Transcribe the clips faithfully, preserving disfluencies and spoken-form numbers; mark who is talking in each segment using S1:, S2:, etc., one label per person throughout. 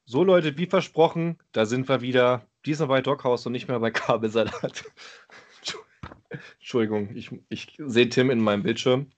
S1: So Leute, wie versprochen, da sind wir wieder. Diesmal bei Doghouse und nicht mehr bei Kabelsalat. Entschuldigung, ich, ich sehe Tim in meinem Bildschirm.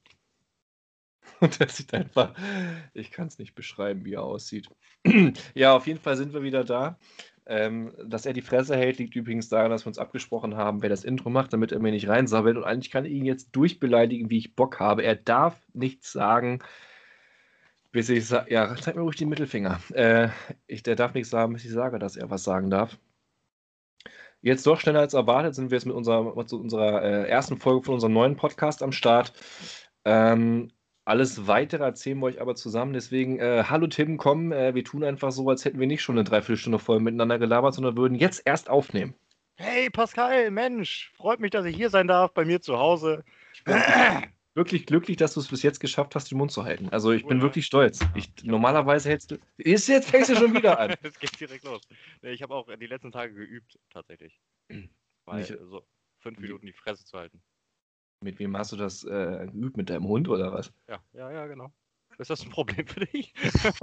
S1: Und er sieht einfach, ich kann es nicht beschreiben, wie er aussieht. Ja, auf jeden Fall sind wir wieder da. Ähm, dass er die Fresse hält, liegt übrigens daran, dass wir uns abgesprochen haben, wer das Intro macht, damit er mir nicht reinsabbelt. Und eigentlich kann ich ihn jetzt durchbeleidigen, wie ich Bock habe. Er darf nichts sagen, bis ich sage, ja, zeig mir ruhig den Mittelfinger. Äh, ich, der darf nichts sagen, bis ich sage, dass er was sagen darf. Jetzt doch schneller als erwartet sind wir jetzt mit unserer, mit unserer äh, ersten Folge von unserem neuen Podcast am Start. Ähm, alles Weitere erzählen wir euch aber zusammen. Deswegen, äh, hallo Tim, komm, äh, wir tun einfach so, als hätten wir nicht schon eine Dreiviertelstunde voll miteinander gelabert, sondern würden jetzt erst aufnehmen.
S2: Hey Pascal, Mensch, freut mich, dass ich hier sein darf, bei mir zu Hause.
S1: Ich bin wirklich glücklich, dass du es bis jetzt geschafft hast, den Mund zu halten. Also ich
S2: Cool,
S1: bin
S2: ne?
S1: wirklich stolz. Ich, normalerweise hältst du... Ist jetzt fängst du schon wieder an.
S2: Es geht direkt los. Nee, ich habe auch die letzten Tage geübt, tatsächlich. Weil
S1: Nicht-
S2: so fünf Minuten die Fresse zu halten.
S1: Mit wem hast du das äh, geübt? Mit deinem Hund oder was?
S2: Ja, ja, ja, genau. Ist das ein Problem für dich?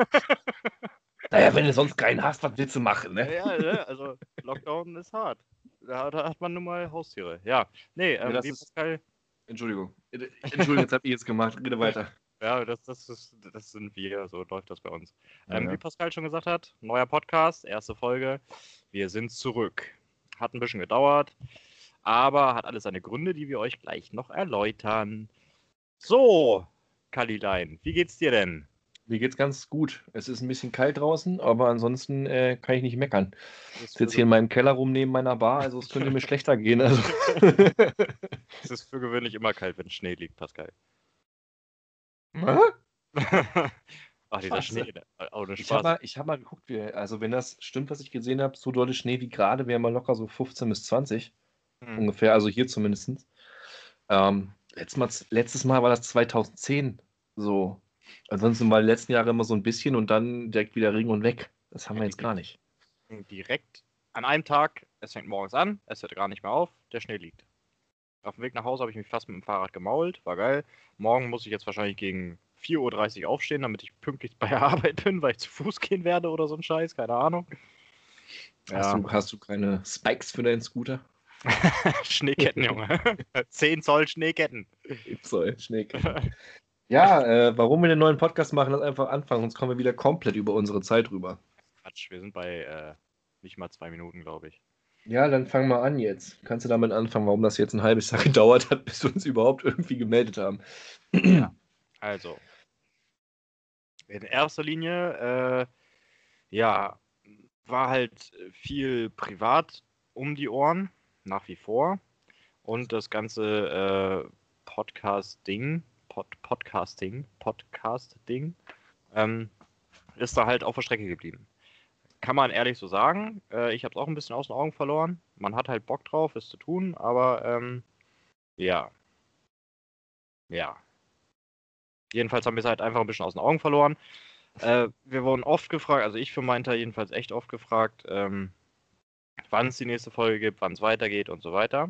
S1: Naja, wenn du sonst keinen hast, was willst du machen, ne?
S2: Ja, ne? Also Lockdown ist hart. Da, da hat man nun mal Haustiere. Ja, nee, ähm,
S1: das
S2: wie
S1: ist-
S2: Pascal,
S1: Entschuldigung. Entschuldigung, jetzt hab ich es gemacht. Rede weiter.
S2: ja, das, das, ist, das sind wir, so läuft das bei uns. Ähm,
S1: Ja.
S2: Wie Pascal schon gesagt hat, neuer Podcast, erste Folge. Wir sind zurück. Hat ein bisschen gedauert, aber hat alles seine Gründe, die wir euch gleich noch erläutern. So, Kalilein, wie geht's dir denn?
S1: Mir geht's ganz gut. Es ist ein bisschen kalt draußen, aber ansonsten äh, kann ich nicht meckern. Ich sitze hier in meinem Keller rum neben meiner Bar, also es könnte mir schlechter gehen. Also.
S2: Es ist für gewöhnlich immer kalt, wenn Schnee liegt, Pascal.
S1: Hä?
S2: Ach, dieser
S1: Was?
S2: Schnee, ohne
S1: Ich habe
S2: Spaß.
S1: mal, ich hab mal geguckt, wie, also wenn das stimmt, was ich gesehen habe, so dolle Schnee wie gerade, wäre mal locker so fünfzehn bis zwanzig
S2: Hm.
S1: ungefähr, also hier zumindest. Ähm, letztes Mal, letztes Mal war das zweitausendzehn so. Ansonsten war die letzten Jahre immer so ein bisschen und dann direkt wieder Regen und weg. Das haben wir jetzt gar nicht.
S2: Direkt an einem Tag, es fängt morgens an, es hört gar nicht mehr auf, der Schnee liegt. Auf dem Weg nach Hause habe ich mich fast mit dem Fahrrad gemault, war geil. Morgen muss ich jetzt wahrscheinlich gegen vier Uhr dreißig aufstehen, damit ich pünktlich bei der Arbeit bin, weil ich zu Fuß gehen werde oder so ein Scheiß, keine Ahnung.
S1: Hast,
S2: Ja.
S1: du, hast du keine Spikes für deinen Scooter?
S2: Schneeketten, Junge. zehn Zoll Schneeketten.
S1: Soll, Schneeketten. Ja, äh, warum wir den neuen Podcast machen, lass einfach anfangen, sonst kommen wir wieder komplett über unsere Zeit rüber.
S2: Quatsch, wir sind bei äh, nicht mal zwei Minuten, glaube ich.
S1: Ja, dann fang mal an jetzt. Kannst du damit anfangen, warum das jetzt ein halbes Jahr gedauert hat, bis wir uns überhaupt irgendwie gemeldet haben?
S2: Ja. Also, in erster Linie, äh, ja, war halt viel privat um die Ohren, nach wie vor. Und das ganze äh, Podcast-Ding, Pod Podcasting, Podcast-Ding, ähm, ist da halt auf der Strecke geblieben. Kann man ehrlich so sagen. Äh, ich habe es auch ein bisschen aus den Augen verloren. Man hat halt Bock drauf, es zu tun, aber ähm, ja. Ja. Jedenfalls haben wir es halt einfach ein bisschen aus den Augen verloren. Äh, wir wurden oft gefragt, also ich für meinen Teil jedenfalls echt oft gefragt, ähm, wann es die nächste Folge gibt, wann es weitergeht und so weiter.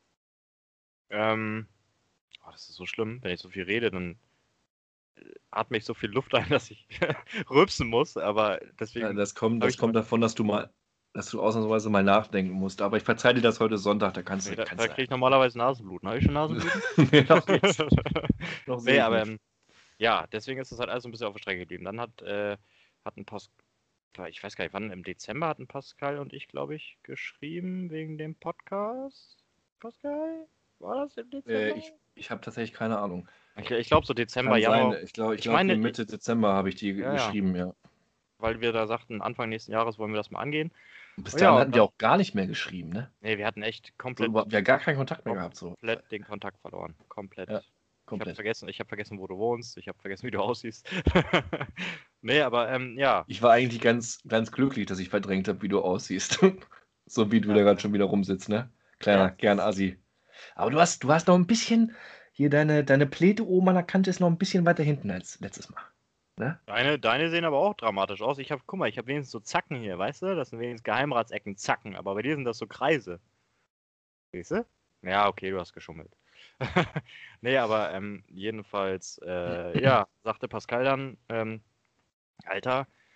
S2: Ähm, oh, das ist so schlimm, wenn ich so viel rede, dann atme ich so viel Luft ein, dass ich rülpsen muss, aber deswegen...
S1: Ja, das kommt,
S2: hab
S1: das
S2: ich
S1: kommt davon, dass du mal, dass du ausnahmsweise mal nachdenken musst. Aber ich verzeih dir das heute Sonntag, da kannst
S2: Nee,
S1: du.
S2: da
S1: kannst
S2: da kriege ich normalerweise Nasenbluten. Habe ich schon Nasenbluten?
S1: nee, noch nicht. Noch sehe
S2: Nee,
S1: ich
S2: aber
S1: nicht.
S2: ähm, ja, deswegen ist es halt alles so ein bisschen auf der Strecke geblieben. Dann hat, äh, hat ein Pascal, ich weiß gar nicht, wann, im Dezember hatten Pascal und ich, glaube ich, geschrieben wegen dem Podcast. Pascal? War das im Dezember?
S1: Äh, ich ich habe tatsächlich keine Ahnung.
S2: Ich, ich glaube so Dezember,
S1: Kann
S2: Januar.
S1: sein. Ich glaube, ich
S2: Ich
S1: glaub,
S2: meine,
S1: so Mitte Dezember habe ich die
S2: Ja, ja.
S1: geschrieben, ja.
S2: weil wir da sagten, Anfang nächsten Jahres wollen wir das mal angehen.
S1: Bis
S2: Oh,
S1: dahin
S2: ja,
S1: hatten
S2: und
S1: wir
S2: dann-
S1: auch gar nicht mehr geschrieben, ne?
S2: Nee, wir hatten echt
S1: So,
S2: komplett,
S1: überhaupt, wir haben gar keinen Kontakt mehr gehabt. So.
S2: komplett den Kontakt verloren. Komplett.
S1: Ja,
S2: Ich habe
S1: komplett.
S2: vergessen, ich habe vergessen, wo du wohnst. Ich habe vergessen, wie du aussiehst. Nee, aber ähm, ja.
S1: Ich war eigentlich ganz, ganz glücklich, dass ich verdrängt habe, wie du aussiehst. So wie du
S2: Ja.
S1: da gerade schon wieder rumsitzt, ne? Kleiner,
S2: Ja.
S1: gern Assi. Aber du hast, du hast noch ein bisschen, hier deine, deine Pläte oben an der Kante ist noch ein bisschen weiter hinten als letztes Mal. Ne?
S2: Deine, deine sehen aber auch dramatisch aus. Ich habe, guck mal, ich habe wenigstens so Zacken hier, weißt du? Das sind wenigstens Geheimratsecken, Zacken. Aber bei dir sind das so Kreise. Siehst du? Ja, okay, du hast geschummelt. Nee, aber ähm, jedenfalls, äh, ja, sagte Pascal dann, ähm, Alter,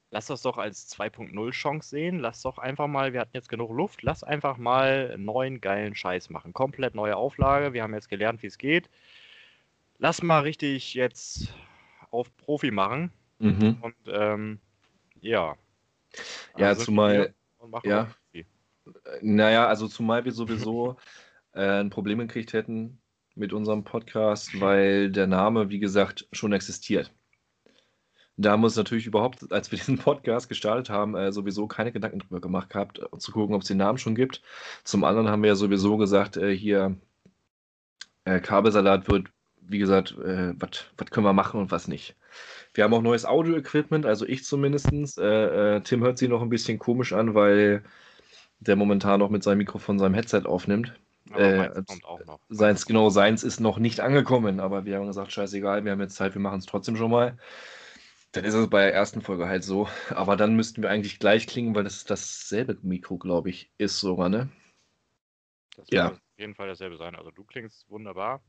S2: lass das doch als zwei Punkt null Chance sehen. Lass doch einfach mal, wir hatten jetzt genug Luft, lass einfach mal neuen geilen Scheiß machen. Komplett neue Auflage. Wir haben jetzt gelernt, wie es geht. Lass mal richtig jetzt auf Profi machen.
S1: Mhm.
S2: Und ähm, ja.
S1: Ja,
S2: Also sind wir
S1: zumal,
S2: hier und machen
S1: ja,
S2: auf Profi.
S1: naja, also zumal wir sowieso äh, ein Problem gekriegt hätten mit unserem Podcast, weil der Name, wie gesagt, schon existiert. Da haben wir uns natürlich überhaupt, als wir diesen Podcast gestartet haben, äh, sowieso keine Gedanken drüber gemacht gehabt, äh, zu gucken, ob es den Namen schon gibt. Zum anderen haben wir ja sowieso gesagt, äh, hier äh, Kabelsalat wird, wie gesagt, äh, was können wir machen und was nicht. Wir haben auch neues Audio-Equipment, also ich zumindest. Äh, äh, Tim hört sich noch ein bisschen komisch an, weil der momentan noch mit seinem Mikrofon seinem Headset aufnimmt.
S2: Aber
S1: Äh,
S2: meins kommt auch noch. Meins
S1: seins,
S2: kommt
S1: genau, seins ist noch nicht angekommen, aber wir haben gesagt, scheißegal, wir haben jetzt Zeit, wir machen es trotzdem schon mal. Dann ist es bei der ersten Folge halt so. Aber dann müssten wir eigentlich gleich klingen, weil das dasselbe Mikro, glaube ich, ist sogar, ne?
S2: Das
S1: Ja.
S2: wird auf jeden Fall dasselbe sein. Also du klingst wunderbar.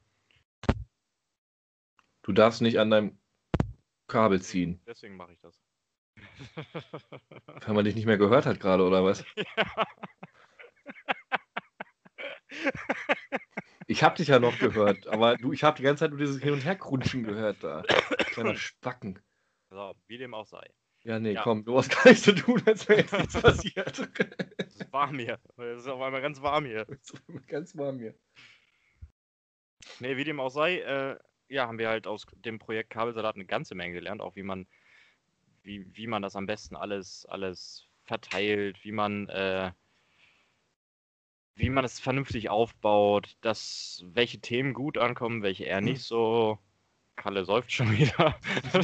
S1: Du darfst nicht an deinem Kabel ziehen.
S2: Deswegen mache ich das.
S1: Weil man dich nicht mehr gehört hat gerade, oder was?
S2: Ja.
S1: Ich habe dich ja noch gehört, aber du, ich habe die ganze Zeit nur dieses Hin- und Herkrunschen gehört da. Kleiner Spacken.
S2: So, wie dem auch sei.
S1: Ja, nee,
S2: Ja.
S1: komm, du hast gar nichts zu tun, als wäre jetzt nichts passiert.
S2: Es ist warm hier. Es ist auf einmal ganz warm hier.
S1: Ganz warm hier.
S2: Nee, wie dem auch sei, äh, ja, haben wir halt aus dem Projekt Kabelsalat eine ganze Menge gelernt, auch wie man, wie, wie man das am besten alles, alles verteilt, wie man, äh, wie man es vernünftig aufbaut, dass welche Themen gut ankommen, welche eher nicht so. Kalle säuft schon wieder.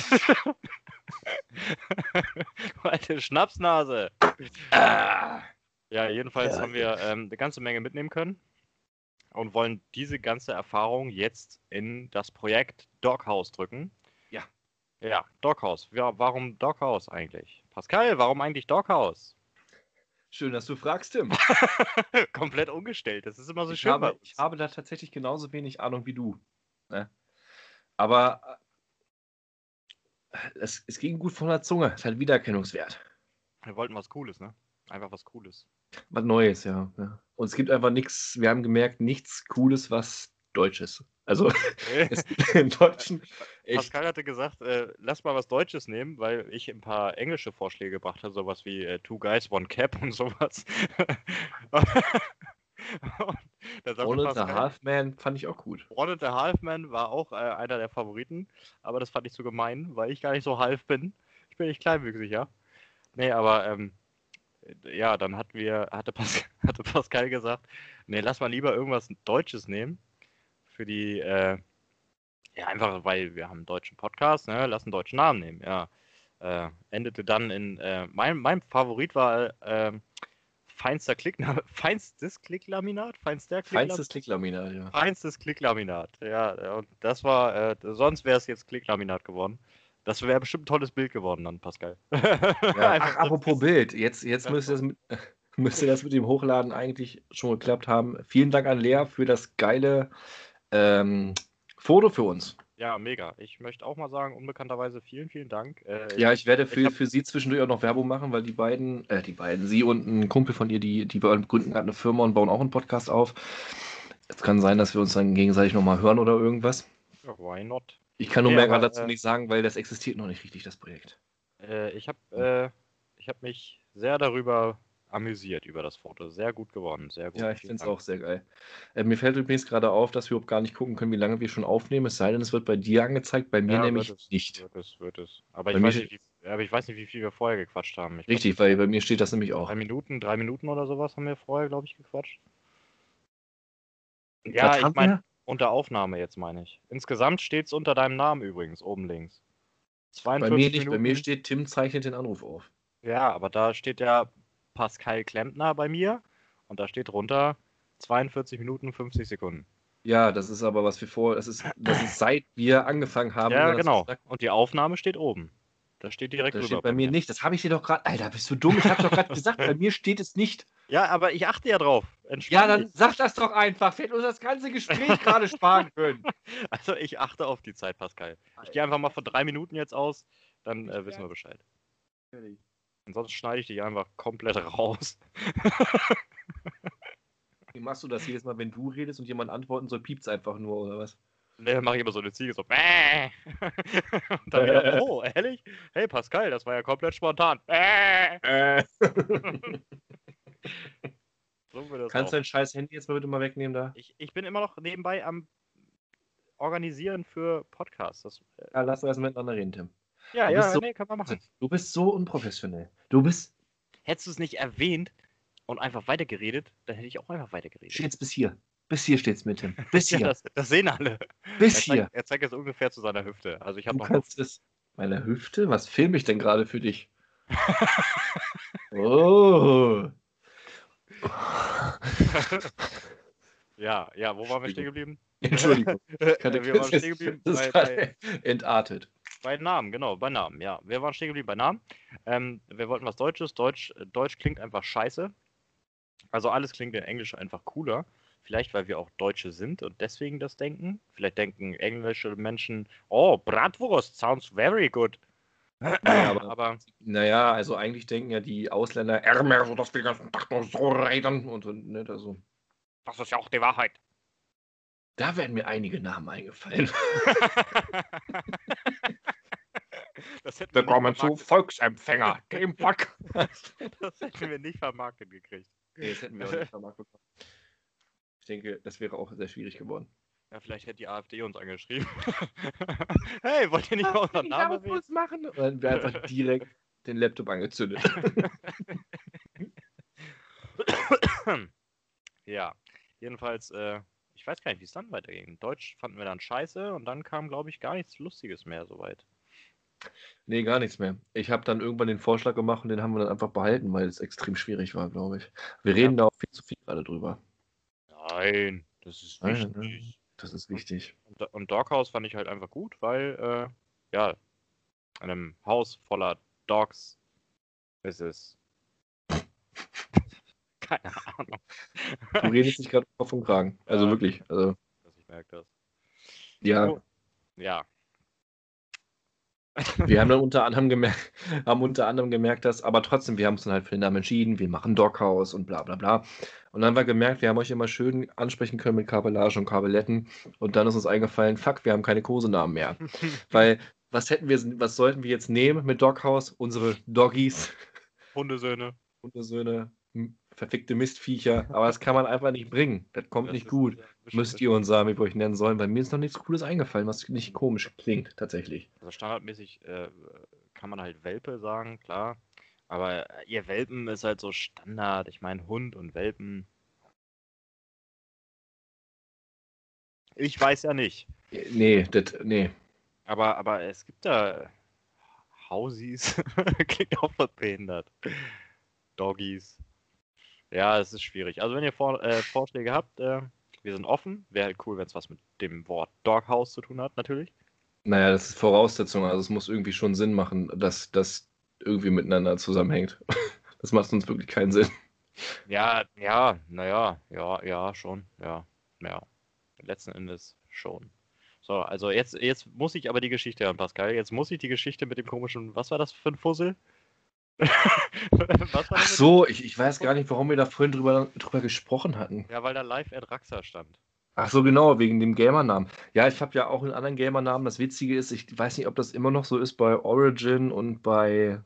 S2: Alte Schnapsnase.
S1: Ah.
S2: Ja, jedenfalls
S1: Ja,
S2: haben wir ähm, eine ganze Menge mitnehmen können und wollen diese ganze Erfahrung jetzt in das Projekt Doghouse drücken.
S1: Ja.
S2: Ja, Doghouse. Ja, warum Doghouse eigentlich? Pascal, warum eigentlich Doghouse?
S1: Schön, dass du fragst, Tim.
S2: Komplett umgestellt. Das ist immer so
S1: Ich
S2: schön bei
S1: habe,
S2: uns.
S1: ich habe da tatsächlich genauso wenig Ahnung wie du. Ne? Aber äh, es, es ging gut von der Zunge. Es hat Wiedererkennungswert.
S2: Wir wollten was Cooles, ne? Einfach was Cooles.
S1: Was Neues, ja. ja. Und es gibt einfach nichts, wir haben gemerkt, nichts Cooles, was Deutsches. Also es gibt im Deutschen echt.
S2: Pascal hatte gesagt, äh, lass mal was Deutsches nehmen, weil ich ein paar englische Vorschläge gebracht habe, sowas wie äh, Two Guys, One Cap und sowas. Und da sagte
S1: One and a
S2: Pascal,
S1: Half Man fand ich auch gut.
S2: One and a Half Man war auch äh, einer der Favoriten, aber das fand ich so gemein, weil ich gar nicht so half bin. Ich bin nicht kleinwüchsig, ja. Nee, aber ähm, ja, dann hatten wir, hatte, Pas hatte Pascal gesagt, nee, lass mal lieber irgendwas Deutsches nehmen für die, äh, ja, einfach weil wir haben einen deutschen Podcast, ne, lass einen deutschen Namen nehmen, ja. Äh, endete dann in, äh, mein, mein Favorit war äh, feinster Klick, feinstes Klicklaminat, feinster Klicklaminat.
S1: Feinstes Klicklaminat, ja.
S2: Feinstes Klicklaminat, ja. Und das war, äh, sonst wäre es jetzt Klicklaminat geworden. Das wäre bestimmt ein tolles Bild geworden dann, Pascal.
S1: Ja, ach, apropos Bild, jetzt, jetzt müsste, das mit, müsste das mit dem Hochladen eigentlich schon geklappt haben. Vielen Dank an Lea für das geile ähm, Foto für uns.
S2: Ja, mega. Ich möchte auch mal sagen, unbekannterweise vielen, vielen Dank. Äh,
S1: Ja, ich werde für,
S2: ich hab,
S1: für sie zwischendurch auch noch Werbung machen, weil die beiden, äh, die beiden, sie und ein Kumpel von ihr, die, die gründen gerade eine Firma und bauen auch einen Podcast auf. Es kann sein, dass wir uns dann gegenseitig nochmal hören oder irgendwas.
S2: ja, why not?
S1: Ich kann nur
S2: Nee,
S1: mehr
S2: aber,
S1: gerade dazu
S2: äh,
S1: nicht sagen, weil das existiert noch nicht richtig, das Projekt.
S2: Äh, ich habe äh, ich hab mich sehr darüber amüsiert, über das Foto. Sehr gut geworden, sehr gut.
S1: Ja, ich
S2: Vielen
S1: finde es
S2: Dank.
S1: auch sehr geil. Äh, mir fällt übrigens gerade auf, dass wir überhaupt gar nicht gucken können, wie lange wir schon aufnehmen. Es sei denn, es wird bei dir angezeigt, bei mir
S2: Ja,
S1: nämlich
S2: wird es,
S1: nicht.
S2: Wird es, wird es. Aber
S1: Bei
S2: ich,
S1: mir
S2: weiß
S1: steht-
S2: nicht, wie, aber ich weiß nicht, wie viel wir vorher gequatscht haben. Ich glaub,
S1: Richtig, weil bei mir steht das nämlich auch.
S2: drei Minuten, drei Minuten oder sowas haben wir vorher, glaube ich, gequatscht.
S1: Was
S2: Ja, ich
S1: haben
S2: meine,
S1: wir?
S2: unter Aufnahme jetzt meine ich. Insgesamt steht es unter deinem Namen übrigens, oben links.
S1: Bei
S2: zweiundvierzig
S1: mir nicht,
S2: Minuten.
S1: bei mir steht, Tim zeichnet den Anruf auf.
S2: Ja, aber da steht ja Pascal Klempner bei mir und da steht drunter zweiundvierzig Minuten fünfzig Sekunden.
S1: Ja, das ist aber, was wir vor, das ist, das ist seit wir angefangen haben.
S2: Ja,
S1: über das
S2: genau.
S1: Schnack-
S2: Und die Aufnahme steht oben. Da steht direkt
S1: Das
S2: drüber
S1: steht bei mir nicht. Das habe ich dir doch gerade. Alter, bist du dumm? Ich habe doch gerade gesagt, bei mir steht es nicht.
S2: Ja, aber ich achte ja drauf. Entspann
S1: Ja, dann
S2: dich.
S1: sag das doch einfach. Wir hätten uns das ganze Gespräch gerade sparen können.
S2: Also ich achte auf die Zeit, Pascal. Ich gehe einfach mal von drei Minuten jetzt aus, dann äh, wissen wir Bescheid. Ansonsten schneide ich dich einfach komplett raus.
S1: Wie machst du das jedes Mal, wenn du redest und jemand antworten soll, piept's einfach nur, oder was?
S2: Ne, dann mache ich immer so eine Ziege, so Bäh. Und dann wieder, oh, ehrlich? Hey Pascal, das war ja komplett spontan. Bäh.
S1: Äh.
S2: So wird das
S1: Kannst
S2: auch.
S1: du dein scheiß Handy jetzt mal bitte mal wegnehmen da?
S2: Ich, ich bin immer noch nebenbei am Organisieren für Podcasts. Das, äh,
S1: Ja, lass uns erstmal miteinander reden, Tim.
S2: ja,
S1: Du bist
S2: ja,
S1: so,
S2: nee, kann man machen.
S1: du bist so unprofessionell. Du bist,
S2: Hättest du es nicht erwähnt und einfach weitergeredet, dann hätte ich auch einfach weitergeredet.
S1: steht's bis hier. Bis hier steht's mit, Tim. Bis
S2: Ja,
S1: hier.
S2: das, das sehen alle.
S1: Bis
S2: Er
S1: hier.
S2: zeigt, er zeigt jetzt ungefähr zu seiner Hüfte. Also ich habe
S1: Du
S2: noch
S1: kannst es. Meine Hüfte? Was filme ich denn gerade für dich? Oh.
S2: Ja, ja, wo waren wir stehen geblieben?
S1: Entschuldigung. Ich hatte
S2: Wir waren
S1: das
S2: stehen geblieben
S1: das
S2: bei,
S1: ist
S2: bei,
S1: gerade entartet.
S2: bei Namen, genau, bei Namen, ja. Wir waren stehen geblieben bei Namen. Ähm, wir wollten was Deutsches. Deutsch, Deutsch klingt einfach scheiße. Also alles klingt in Englisch einfach cooler. Vielleicht, weil wir auch Deutsche sind und deswegen das denken. Vielleicht denken englische Menschen, oh, Bratwurst sounds very good.
S1: Naja, aber,
S2: Aber
S1: naja, also eigentlich denken ja die Ausländer, Ärmer, so dass wir den ganzen Tag nur so reden und, und nicht, also.
S2: das ist ja auch die Wahrheit.
S1: Da werden mir einige Namen eingefallen.
S2: Das hätten wir
S1: Willkommen
S2: nicht
S1: zu
S2: vermarktet.
S1: Volksempfänger, Game Fuck.
S2: Das hätten wir nicht vermarktet gekriegt.
S1: Nee, das hätten wir auch nicht vermarktet bekommen. Ich denke, das wäre auch sehr schwierig geworden.
S2: Ja, vielleicht hätte die AfD uns angeschrieben. Hey, wollt ihr nicht mal unseren Namen erwähnen?
S1: machen? Und dann wäre einfach direkt den Laptop angezündet.
S2: Ja, jedenfalls, äh, ich weiß gar nicht, wie es dann weiterging. Deutsch fanden wir dann scheiße und dann kam, glaube ich, gar nichts Lustiges mehr soweit.
S1: Nee, gar nichts mehr. Ich habe dann irgendwann den Vorschlag gemacht und den haben wir dann einfach behalten, weil es extrem schwierig war, glaube ich. Wir
S2: Ja.
S1: reden da auch viel zu viel gerade drüber.
S2: Nein, das ist
S1: Nein,
S2: wichtig.
S1: das ist wichtig.
S2: Und, und Doghouse fand ich halt einfach gut, weil, äh, ja, in einem Haus voller Dogs ist es. Keine Ahnung.
S1: Du redest dich gerade Kopf und Kragen. Also
S2: Ja,
S1: wirklich. Also,
S2: dass ich merke das.
S1: ja.
S2: So, ja.
S1: Wir haben dann unter anderem gemerkt, haben unter anderem gemerkt, dass, aber trotzdem, wir haben uns dann halt für den Namen entschieden, wir machen Doghouse und bla bla bla. Und dann haben wir gemerkt, wir haben euch immer schön ansprechen können mit Kabellage und Kabelletten. Und dann ist uns eingefallen, fuck, wir haben keine Kosenamen mehr. Weil, was hätten wir, was sollten wir jetzt nehmen mit Doghouse? Unsere Doggies,
S2: Hundesöhne.
S1: Hundesöhne, m- verfickte Mistviecher. Aber das kann man einfach nicht bringen. Das kommt
S2: Das
S1: nicht
S2: ist,
S1: gut.
S2: äh,
S1: Müsst ihr uns sagen, wie wir euch nennen sollen, weil mir ist noch nichts Cooles eingefallen, was nicht komisch klingt, tatsächlich.
S2: Also standardmäßig äh, kann man halt Welpe sagen, klar. Aber äh, ihr Welpen ist halt so Standard. Ich meine, Hund und Welpen. Ich weiß ja nicht.
S1: Nee, das, nee.
S2: Aber, aber es gibt da Hausies. Klingt auch was behindert. Doggies. Ja, es ist schwierig. Also wenn ihr Vor äh, Vorschläge habt, äh, wir sind offen. Wäre halt cool, wenn es was mit dem Wort Doghouse zu tun hat, natürlich.
S1: Naja, das ist Voraussetzung. Also es muss irgendwie schon Sinn machen, dass das irgendwie miteinander zusammenhängt. Das macht sonst wirklich keinen Sinn.
S2: Ja, ja, naja, ja, ja, schon, ja, ja. Letzten Endes schon. So, also jetzt, jetzt muss ich aber die Geschichte hören, Pascal. Jetzt muss ich die Geschichte mit dem komischen, was war das für ein Fussel? Was war
S1: Ach
S2: das mit
S1: so, ich, ich weiß gar nicht, warum wir da vorhin drüber, drüber gesprochen hatten.
S2: dem? Ja, weil da Live at Raxa stand.
S1: Ach so, genau, wegen dem Gamernamen. Ja, ich habe ja auch einen anderen Gamernamen. Das Witzige ist, ich weiß nicht, ob das immer noch so ist bei Origin und bei.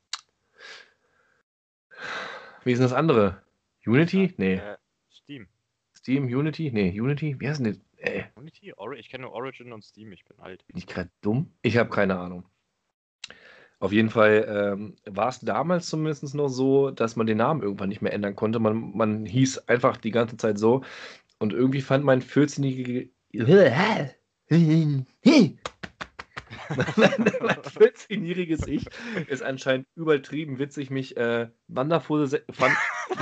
S1: Wie ist denn das andere? Unity? Nee.
S2: Äh, Steam.
S1: Steam, Unity? Nee, Unity? Wie heißt denn das? Äh,
S2: Unity? Ori ich kenne nur Origin und Steam, ich bin alt.
S1: bin ich gerade dumm? Ich habe keine Ahnung. Auf jeden Fall ähm, war es damals zumindest noch so, dass man den Namen irgendwann nicht mehr ändern konnte. Man, man hieß einfach die ganze Zeit so. Und irgendwie fand mein vierzehnjährige mein vierzehnjähriges Ich ist anscheinend übertrieben witzig, mich äh, Wanderfussel Wan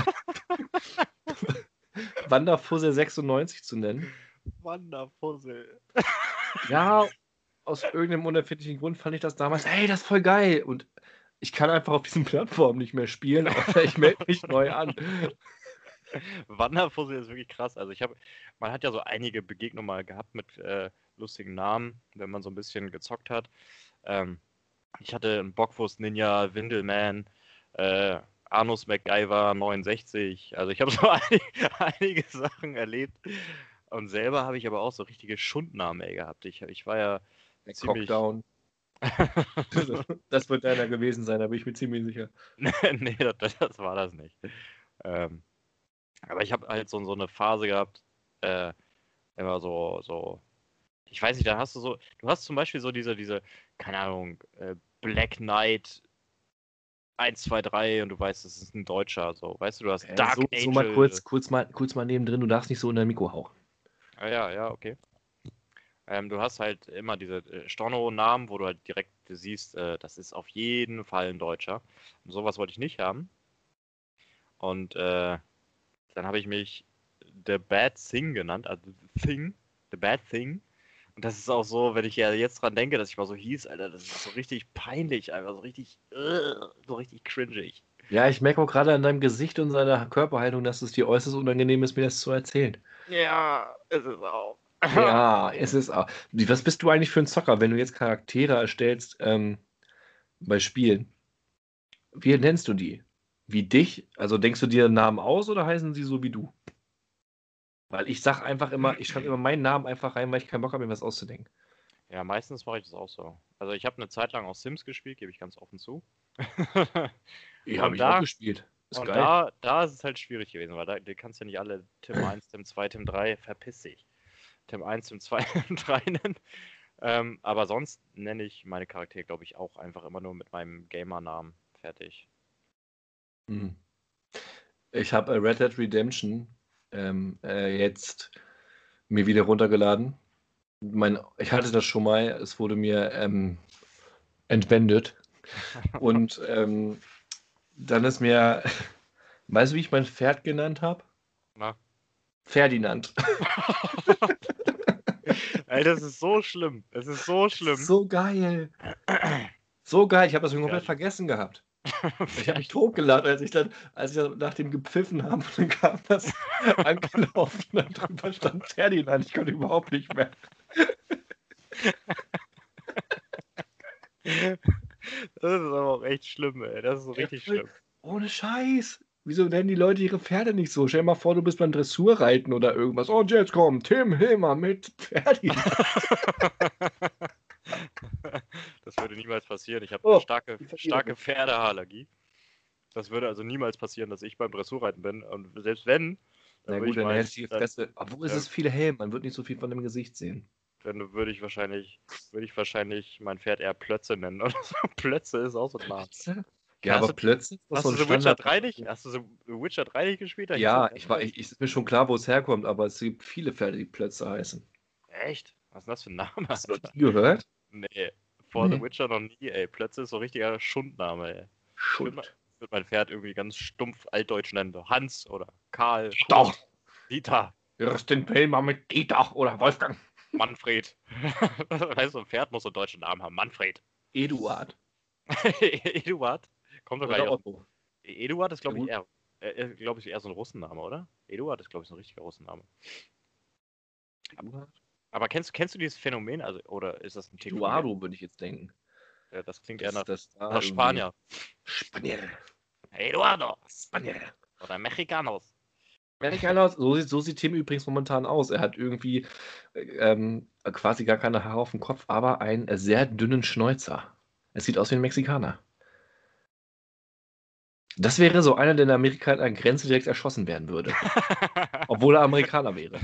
S1: Wanderfussel sechsundneunzig zu nennen.
S2: Wanderfussel.
S1: Ja, aus irgendeinem unerfindlichen Grund fand ich das damals, hey, das ist voll geil. Und ich kann einfach auf diesen Plattformen nicht mehr spielen, außer ich melde mich neu an.
S2: Wanderfussel ist wirklich krass. Also ich habe, man hat ja so einige Begegnungen mal gehabt mit äh, lustigen Namen, wenn man so ein bisschen gezockt hat. Ähm, ich hatte einen Bockwurst Ninja, Windelman, äh, Arnus MacGyver neunundsechzig. Also ich habe so einige, einige Sachen erlebt. Und selber habe ich aber auch so richtige Schundnamen ey, gehabt. Ich, ich war ja
S1: Der
S2: ziemlich...
S1: Cockdown. Das wird einer gewesen sein, da bin ich mir ziemlich sicher.
S2: nee, das, das war das nicht. Ähm, aber ich habe halt so, so eine Phase gehabt, äh, immer so, so, ich weiß nicht, da hast du so, du hast zum Beispiel so diese, diese, keine Ahnung, äh, Black Knight eins, zwei, drei und du weißt, das ist ein Deutscher, so, weißt du, du hast
S1: Äh,
S2: Dark
S1: so,
S2: Angel.
S1: so mal kurz, kurz mal, kurz mal nebendrin, du darfst nicht so in dein Mikro hauchen.
S2: Ah, ja, ja, okay. Ähm, du hast halt immer diese äh, Storno-Namen, wo du halt direkt siehst, äh, das ist auf jeden Fall ein Deutscher. Und sowas wollte ich nicht haben. Und äh, dann habe ich mich The Bad Thing genannt, also Thing, The Bad Thing. Und das ist auch so, wenn ich ja jetzt dran denke, dass ich mal so hieß, Alter, das ist so richtig peinlich, einfach so richtig, uh, so richtig cringig.
S1: Ja, ich merke auch gerade an deinem Gesicht und seiner Körperhaltung, dass es dir äußerst unangenehm ist, mir das zu erzählen.
S2: Ja, es ist auch.
S1: Ja, es ist auch. Wie- Was bist du eigentlich für ein Zocker, wenn du jetzt Charaktere erstellst ähm, bei Spielen? Wie nennst du die? Wie dich? Also denkst du dir Namen aus oder heißen sie so wie du? Weil ich sag einfach immer, ich schreibe immer meinen Namen einfach rein, weil ich keinen Bock habe, mir was auszudenken.
S2: Ja, meistens mache ich das auch so. Also ich habe eine Zeit lang auch Sims gespielt, gebe ich ganz offen zu.
S1: Ja, habe
S2: Und
S1: ich auch
S2: da,
S1: gespielt. Ist
S2: und
S1: geil.
S2: da, da ist es halt schwierig gewesen, weil da, du kannst ja nicht alle Tim eins, Tim zwei, Tim drei, verpiss dich. Tim eins, Tim zwei, Tim drei nennen. Ähm, aber sonst nenne ich meine Charaktere, glaube ich, auch einfach immer nur mit meinem Gamer-Namen. Fertig.
S1: Hm. Ich habe äh, Red Dead Redemption ähm, äh, jetzt mir wieder runtergeladen. Mein, ich hatte das schon mal, es wurde mir ähm, entwendet. Und ähm, dann ist mir, weißt du, wie ich mein Pferd genannt habe?
S2: Na?
S1: Ferdinand.
S2: Ey, das ist so schlimm. Es ist so schlimm.
S1: So geil. So geil. Ich habe das schon komplett
S2: Ferdi.
S1: vergessen gehabt. Ich habe mich
S2: Ferdi.
S1: totgelacht, als ich dann, als ich dann nach dem gepfiffen habe, und dann kam das angelaufen und dann drüber stand Ferdinand. Ich konnte überhaupt nicht mehr.
S2: Das ist aber auch echt schlimm, ey. Das ist so
S1: Ja,
S2: richtig
S1: voll.
S2: schlimm.
S1: Ohne Scheiß. Wieso nennen die Leute ihre Pferde nicht so? Stell dir mal vor, du bist beim Dressurreiten oder irgendwas. Und jetzt kommt Tim Hilmer mit Ferdinand.
S2: Das würde niemals passieren. Ich habe eine
S1: Oh,
S2: starke,
S1: ich verliere
S2: starke
S1: mich.
S2: Pferdeallergie. Das würde also niemals passieren, dass ich beim Dressurreiten bin. Und selbst wenn, dann
S1: Na
S2: würde
S1: gut,
S2: ich
S1: dann
S2: mein,
S1: hältst du die
S2: dann,
S1: Fresse. Obwohl es
S2: dann,
S1: ist viel hell, man wird nicht so viel von dem Gesicht sehen.
S2: dann würde ich wahrscheinlich, würde ich wahrscheinlich mein Pferd eher Plötze nennen oder so. Plötze ist auch so ein Name.
S1: Plötze? Ja,
S2: Hast
S1: aber
S2: du,
S1: plötzlich ist das
S2: hast
S1: so
S2: du
S1: ein
S2: The Witcher
S1: Standard.
S2: drei nicht? Hast du The Witcher drei nicht gespielt? Da hieß das
S1: Ja, ich war,
S2: Pferd
S1: ich, ich ist mir schon klar, wo es herkommt, aber es gibt viele Pferde, die Plötze heißen.
S2: Echt? Was ist denn das für ein Name,
S1: Hast du noch
S2: Alter?
S1: nie gehört?
S2: Nee, vor The
S1: Nee.
S2: Witcher noch nie, ey. Plötze ist so ein richtiger Schundname, ey. Ich würde mein,
S1: Schund.
S2: würd mein Pferd irgendwie ganz stumpf altdeutsch nennen. So Hans oder Karl,
S1: Doch!
S2: Kurt, Dieter,
S1: Justin Pelmer mit Dieter oder Wolfgang.
S2: Manfred. Weißt du, ein Pferd muss so einen deutschen Namen haben. Manfred.
S1: Eduard.
S2: Eduard? Kommt doch gar nicht
S1: Oder
S2: aus.
S1: Otto.
S2: Eduard ist,
S1: Ja,
S2: glaube ich,
S1: gut.
S2: eher, äh, glaube ich, eher so ein Russenname, oder? Eduard ist, glaube ich, so ein richtiger Russenname.
S1: Eduard?
S2: Aber kennst, kennst du dieses Phänomen? Also, oder ist das ein Tick von mir?
S1: Eduardo würde ich jetzt denken.
S2: Ja, das klingt eher
S1: Dass
S2: nach,
S1: das da
S2: nach
S1: irgendwie.
S2: Spanier.
S1: Spanier.
S2: Eduardo.
S1: Spanier.
S2: Oder Mexicanos.
S1: Amerikaner, so sieht, so sieht Tim übrigens momentan aus. Er hat irgendwie ähm, quasi gar keine Haare auf dem Kopf, aber einen sehr dünnen Schnäuzer. Es sieht aus wie ein Mexikaner. Das wäre so einer, der in Amerika an der Grenze direkt erschossen werden würde. Obwohl er Amerikaner wäre.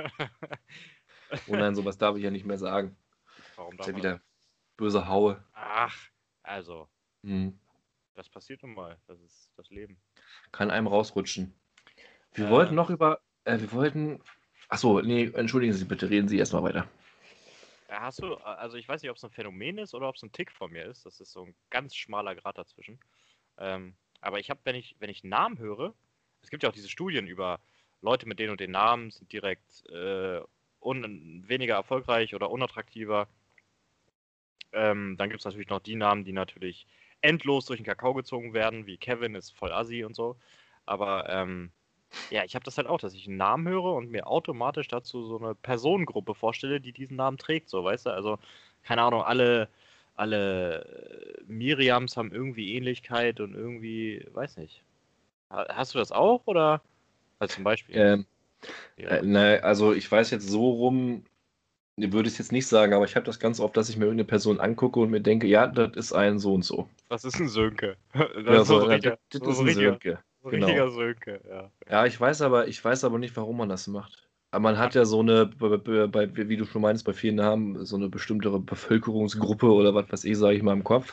S1: Oh nein, sowas darf ich ja nicht mehr sagen.
S2: Warum
S1: Ist
S2: darf
S1: ja
S2: man das
S1: wieder
S2: nicht?
S1: böse Haue.
S2: Ach, also,
S1: Hm.
S2: das passiert nun mal. Das ist das Leben.
S1: Kann einem rausrutschen. Wir
S2: Äh,
S1: wollten noch über. Äh, wir wollten. Achso, nee, entschuldigen Sie bitte, reden Sie erstmal weiter.
S2: hast du, also ich weiß nicht, ob es ein Phänomen ist oder ob es ein Tick von mir ist. Das ist so ein ganz schmaler Grat dazwischen. Ähm, aber ich habe, wenn ich, wenn ich Namen höre, es gibt ja auch diese Studien über Leute mit den und den Namen sind direkt äh, un, weniger erfolgreich oder unattraktiver. Ähm, dann gibt es natürlich noch die Namen, die natürlich endlos durch den Kakao gezogen werden, wie Kevin ist voll assi und so. Aber ähm, ja, ich habe das halt auch, dass ich einen Namen höre und mir automatisch dazu so eine Personengruppe vorstelle, die diesen Namen trägt, so, weißt du? Also, keine Ahnung, alle, alle äh, Miriams haben irgendwie Ähnlichkeit und irgendwie, weiß nicht. Ha- Hast du das auch oder? Also zum Beispiel jetzt.
S1: Ähm, äh, ne, also ich weiß jetzt so rum, würde ich jetzt nicht sagen, aber ich habe das ganz oft, dass ich mir irgendeine Person angucke und mir denke, ja, das ist ein so und so.
S2: Was ist ein Sönke? Das
S1: Ja,
S2: ist so
S1: so,
S2: ein
S1: ja,
S2: richtiger,
S1: das, das
S2: so
S1: ist
S2: ein
S1: ein
S2: richtiger,
S1: Sönke.
S2: so ein
S1: Genau.
S2: richtiger Sönke, ja.
S1: Ja, ich weiß aber, ich weiß aber nicht, warum man das macht. Aber man hat ja so eine, bei, bei, bei- wie du schon meinst, bei vielen Namen, so eine bestimmte Bevölkerungsgruppe oder was weiß ich, sage ich mal im Kopf.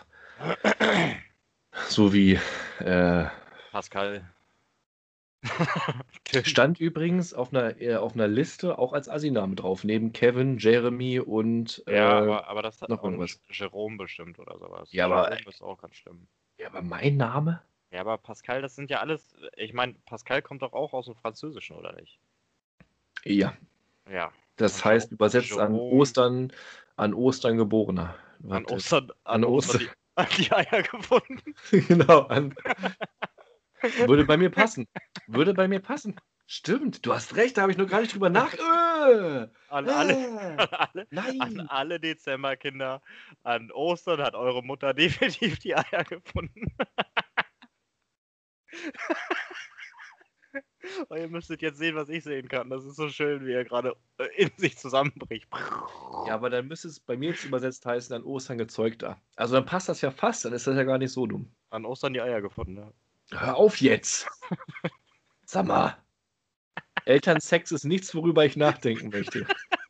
S1: So wie, äh,
S2: Pascal. Tim.
S1: stand übrigens auf einer, äh, auf einer Liste auch als Assi-Name drauf, neben Kevin, Jeremy und äh,
S2: Ja, aber, aber das hat
S1: noch
S2: auch ein
S1: irgendwas.
S2: Jerome bestimmt oder sowas.
S1: Ja, aber,
S2: Jerome ist auch ganz schlimm.
S1: ja, aber mein Name?
S2: Ja, aber Pascal, das sind ja alles. Ich meine, Pascal kommt doch auch aus dem Französischen, oder nicht?
S1: Ja.
S2: Ja.
S1: Das
S2: Und
S1: heißt
S2: Jero-
S1: übersetzt an
S2: Jerome
S1: Ostern, an Ostern geborener.
S2: an
S1: Warte,
S2: Ostern,
S1: an
S2: an Ostern
S1: Ostern.
S2: die, an die Eier gefunden.
S1: Genau, an, würde bei mir passen. Würde bei mir passen. Stimmt, du hast recht, da habe ich nur gar nicht drüber nach. Äh,
S2: An alle,
S1: äh,
S2: an alle, an
S1: nein.
S2: alle Dezemberkinder. An Ostern hat eure Mutter definitiv die Eier gefunden. Und ihr müsstet jetzt sehen, was ich sehen kann. Das ist so schön, wie er gerade äh, in sich zusammenbricht.
S1: Ja, aber dann müsste es bei mir jetzt übersetzt heißen, an Ostern gezeugter. Also dann passt das ja fast, dann ist das ja gar nicht so dumm.
S2: An Ostern die Eier gefunden, ja.
S1: Hör auf jetzt! Sag mal. Elternsex ist nichts, worüber ich nachdenken möchte.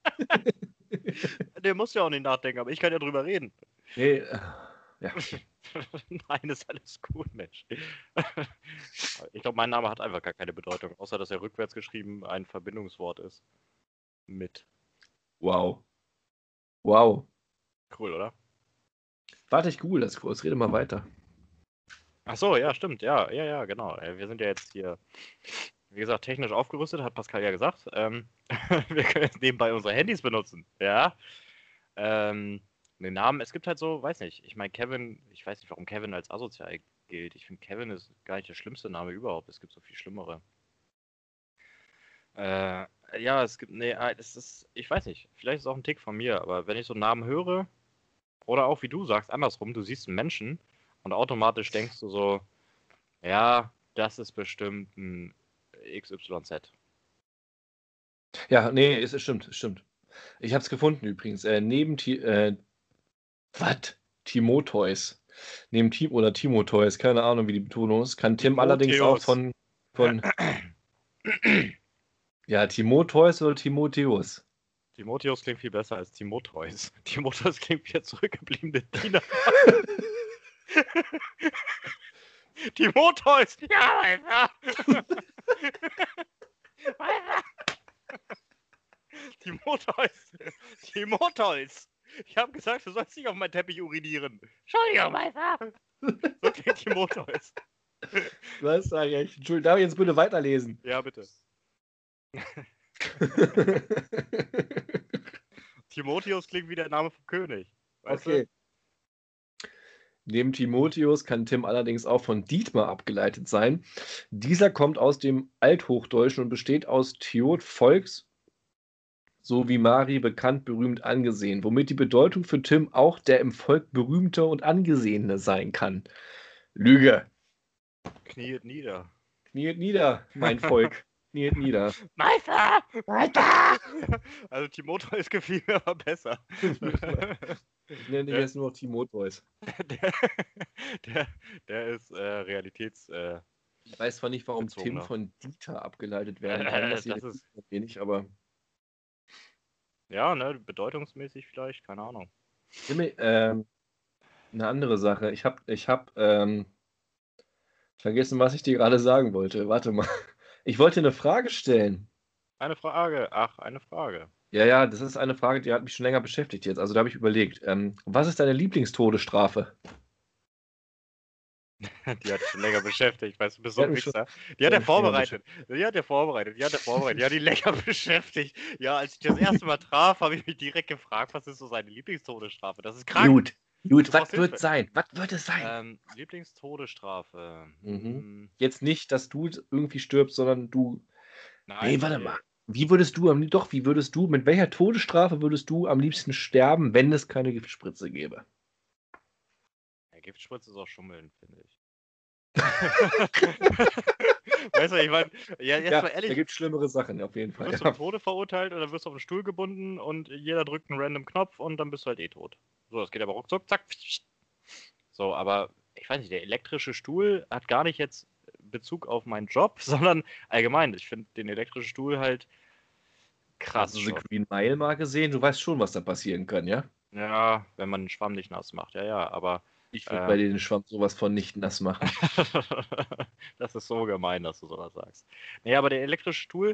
S2: Der muss ja auch nicht nachdenken, aber ich kann ja drüber reden.
S1: Nee, äh, ja.
S2: Nein, ist alles gut, Mensch. Ich glaube, mein Name hat einfach gar keine Bedeutung, außer dass er rückwärts geschrieben ein Verbindungswort ist. Mit.
S1: Wow. Wow.
S2: Cool, oder?
S1: Warte, ich google das kurz, rede mal weiter.
S2: Ach so, ja, stimmt. Ja, ja, ja, genau. Äh, Wir sind ja jetzt hier, wie gesagt, technisch aufgerüstet, hat Pascal ja gesagt. Ähm, wir können jetzt nebenbei unsere Handys benutzen. Ja. Ähm, den Namen, es gibt halt so, weiß nicht. Ich meine, Kevin, ich weiß nicht, warum Kevin als asozial gilt. Ich finde, Kevin ist gar nicht der schlimmste Name überhaupt. Es gibt so viel schlimmere. Äh, ja, es gibt, nee, äh, es ist, ich weiß nicht. Vielleicht ist es auch ein Tick von mir, aber wenn ich so einen Namen höre, oder auch wie du sagst, andersrum, du siehst einen Menschen und automatisch denkst du so, ja, das ist bestimmt ein X Y Z.
S1: Ja, nee, es, es stimmt, es stimmt. Ich habe es gefunden übrigens. Äh, neben Ti äh, was? Timotheus. Neben Tim oder Timotheus, keine Ahnung, wie die Betonung ist, kann Tim allerdings auch
S2: Timotheus.
S1: von, von ja, Timotheus oder Timotheus.
S2: Timotheus klingt viel besser als Timotheus. Timotheus klingt wie der zurückgebliebene Diener. Timotheus! Ja, Alter! Timotheus! Timotheus! Ich habe gesagt, du sollst nicht auf meinen Teppich urinieren. Entschuldigung, Meister! So klingt Timotheus.
S1: Du hast da recht. Entschuldigung, darf ich jetzt bitte weiterlesen?
S2: Ja, bitte. Timotheus klingt wie der Name vom König. Weißt
S1: Okay. Neben Timotheus kann Tim allerdings auch von Dietmar abgeleitet sein. Dieser kommt aus dem Althochdeutschen und besteht aus Theot, Volks, sowie Mari, bekannt, berühmt, angesehen, womit die Bedeutung für Tim auch der im Volk berühmte und angesehene sein kann. Lüge.
S2: du? Kniet nieder.
S1: Kniet nieder, mein Volk. Kniet nieder.
S2: Meister! Meister! Also Timotheus gefiel mir aber besser.
S1: Ich nenne ihn jetzt nur noch Timotheus.
S2: Der, der, der ist äh, Realitäts... Äh,
S1: Ich weiß zwar nicht, warum Tim
S2: Bezogener.
S1: von Dieter abgeleitet werden kann.
S2: Äh,
S1: Das,
S2: das
S1: das
S2: ist-
S1: wenig, aber
S2: ja, ne, bedeutungsmäßig vielleicht, keine Ahnung.
S1: Jimmy, ähm, eine andere Sache. Ich habe ich hab, ähm, vergessen, was ich dir gerade sagen wollte. Warte mal. Ich wollte eine Frage stellen.
S2: Eine Frage. Ach, eine Frage.
S1: Ja, ja, das ist eine Frage, die hat mich schon länger beschäftigt jetzt. Also da habe ich überlegt. Ähm, was ist deine Lieblingstodesstrafe?
S2: Die hat dich schon länger beschäftigt, weißt du, du bist so
S1: Die
S2: ein
S1: hat mich schon-
S2: Wichser. Die hat
S1: die
S2: er
S1: hat mich schon länger
S2: vorbereitet. Die hat er vorbereitet. Die hat er vorbereitet. Die hat ihn länger beschäftigt. Ja, als ich das erste Mal traf, habe ich mich direkt gefragt, was ist so seine Lieblingstodesstrafe? Das ist krank.
S1: Gut, gut,
S2: Du
S1: was
S2: brauchst
S1: wird
S2: Hilfe.
S1: sein? Was wird es sein?
S2: Ähm, Lieblingstodesstrafe.
S1: Mhm.
S2: Hm,
S1: Jetzt nicht, dass du irgendwie stirbst, sondern du.
S2: nein.
S1: Nee, warte mal. Wie würdest du am doch, wie würdest du, mit welcher Todesstrafe würdest du am liebsten sterben, wenn es keine Giftspritze gäbe?
S2: Giftspritze ist auch Schummeln, finde ich. Weißt du, ich meine, ja, jetzt
S1: Ja,
S2: mal
S1: da
S2: ehrlich,
S1: gibt es schlimmere Sachen, auf jeden
S2: du
S1: Fall.
S2: wirst
S1: Ja.
S2: zum Tode verurteilt oder wirst auf einen Stuhl gebunden und jeder drückt einen random Knopf und dann bist du halt eh tot. So, das geht aber ruckzuck, zack. So, aber ich weiß nicht, der elektrische Stuhl hat gar nicht jetzt Bezug auf meinen Job, sondern allgemein. Ich finde den elektrischen Stuhl halt krass
S1: Hast du The
S2: schon.
S1: Green Mile mal gesehen? Du weißt schon, was da passieren kann, ja?
S2: Ja, wenn man den Schwamm nicht nass macht, ja, ja, aber
S1: Ich würde
S2: äh,
S1: bei dir den Schwamm sowas von nicht nass machen.
S2: das ist so gemein, dass du sowas sagst. Nee, aber der elektrische Stuhl,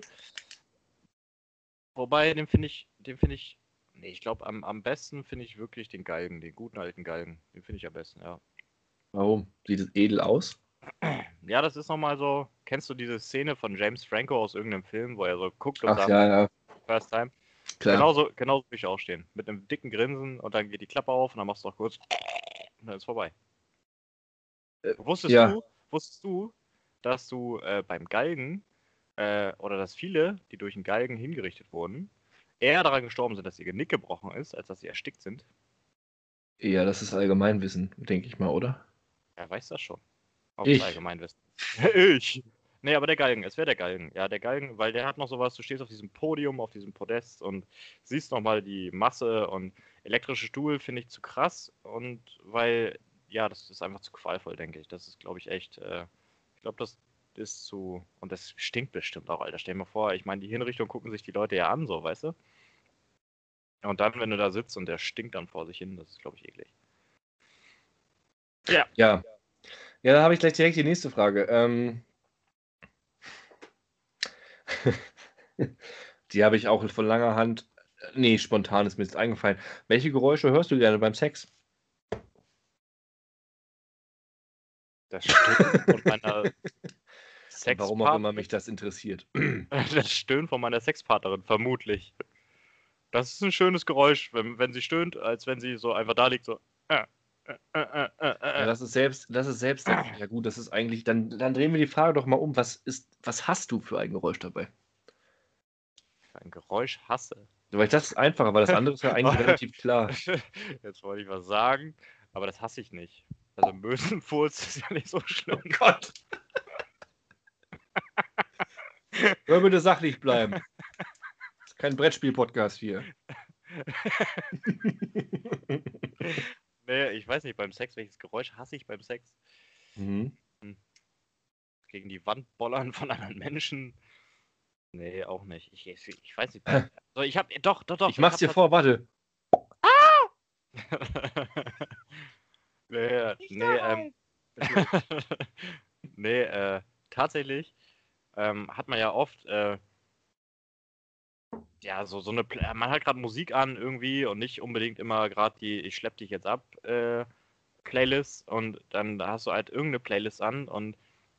S2: wobei, den finde ich, den finde ich, nee, ich glaube, am, am besten finde ich wirklich den Galgen, den guten alten Galgen. Den finde ich am besten, ja.
S1: Warum? Sieht es edel aus?
S2: Ja, das ist nochmal so, kennst du diese Szene von James Franco aus irgendeinem Film, wo er so guckt und
S1: Ach
S2: sagt,
S1: ja, ja,
S2: First time?
S1: klar.
S2: Genauso, genauso will ich auch stehen. Mit einem dicken Grinsen und dann geht die Klappe auf und dann machst du noch kurz und dann ist vorbei.
S1: Äh,
S2: Wusstest
S1: ja,
S2: du, wusstest du, dass du äh, beim Galgen äh, oder dass viele, die durch einen Galgen hingerichtet wurden, eher daran gestorben sind, dass ihr Genick gebrochen ist, als dass sie erstickt sind?
S1: ja, das ist Allgemeinwissen, denke ich mal, oder?
S2: Wer weiß das schon? Ob es
S1: Ich.
S2: Allgemeinwissen ist. Ich. Nee, aber der Galgen, es wäre der Galgen. Ja, der Galgen, weil der hat noch sowas, du stehst auf diesem Podium, auf diesem Podest und siehst nochmal die Masse und elektrische Stuhl finde ich zu krass und weil, ja, das ist einfach zu qualvoll, denke ich. Das ist, glaube ich, echt, äh, ich glaube, das ist zu, und das stinkt bestimmt auch, Alter. Stell dir mal vor, ich meine, die Hinrichtung gucken sich die Leute ja an, so, weißt du? Und dann, wenn du da sitzt und der stinkt dann vor sich hin, das ist, glaube ich, eklig. Ja.
S1: Ja. Ja, da habe ich gleich direkt die nächste Frage. Ähm, die habe ich auch von langer Hand. Nee, spontan ist mir jetzt eingefallen. Welche Geräusche hörst du gerne beim Sex?
S2: Das Stöhnen von meiner
S1: Und warum auch immer
S2: Sexpartnerin.
S1: mich das interessiert.
S2: Das Stöhnen von meiner Sexpartnerin, vermutlich. Das ist ein schönes Geräusch, wenn, wenn sie stöhnt, als wenn sie so einfach da liegt, so. Äh, äh, äh, äh, äh,
S1: Ja,
S2: äh.
S1: das ist selbst, das ist selbst. Ja gut, das ist eigentlich. Dann, dann drehen wir die Frage doch mal um. Was ist, was hast du für ein Geräusch dabei?
S2: Ein Geräusch hasse.
S1: Weil das ist einfacher, weil das andere ist ja eigentlich relativ klar.
S2: Jetzt wollte ich was sagen, aber das hasse ich nicht. Also Mösenfurz ist ja nicht so schlimm.
S1: Oh Gott! Hör bitte sachlich bleiben. Das ist kein Brettspiel-Podcast hier.
S2: Nee, ich weiß nicht, beim Sex, welches Geräusch hasse ich beim Sex?
S1: Mhm.
S2: Gegen die Wand bollern von anderen Menschen? Nee, auch nicht. Ich, ich, ich weiß nicht. Bei, also ich hab, doch, doch, doch.
S1: Ich mach's
S2: hab
S1: dir
S2: das-
S1: vor, warte.
S2: nee, nee, ähm, nee, äh, tatsächlich ähm, hat man ja oft, äh, ja, so, so eine, Pla- man hat gerade Musik an irgendwie und nicht unbedingt immer gerade die Ich schlepp dich jetzt ab äh, Playlist und dann hast du halt irgendeine Playlist an und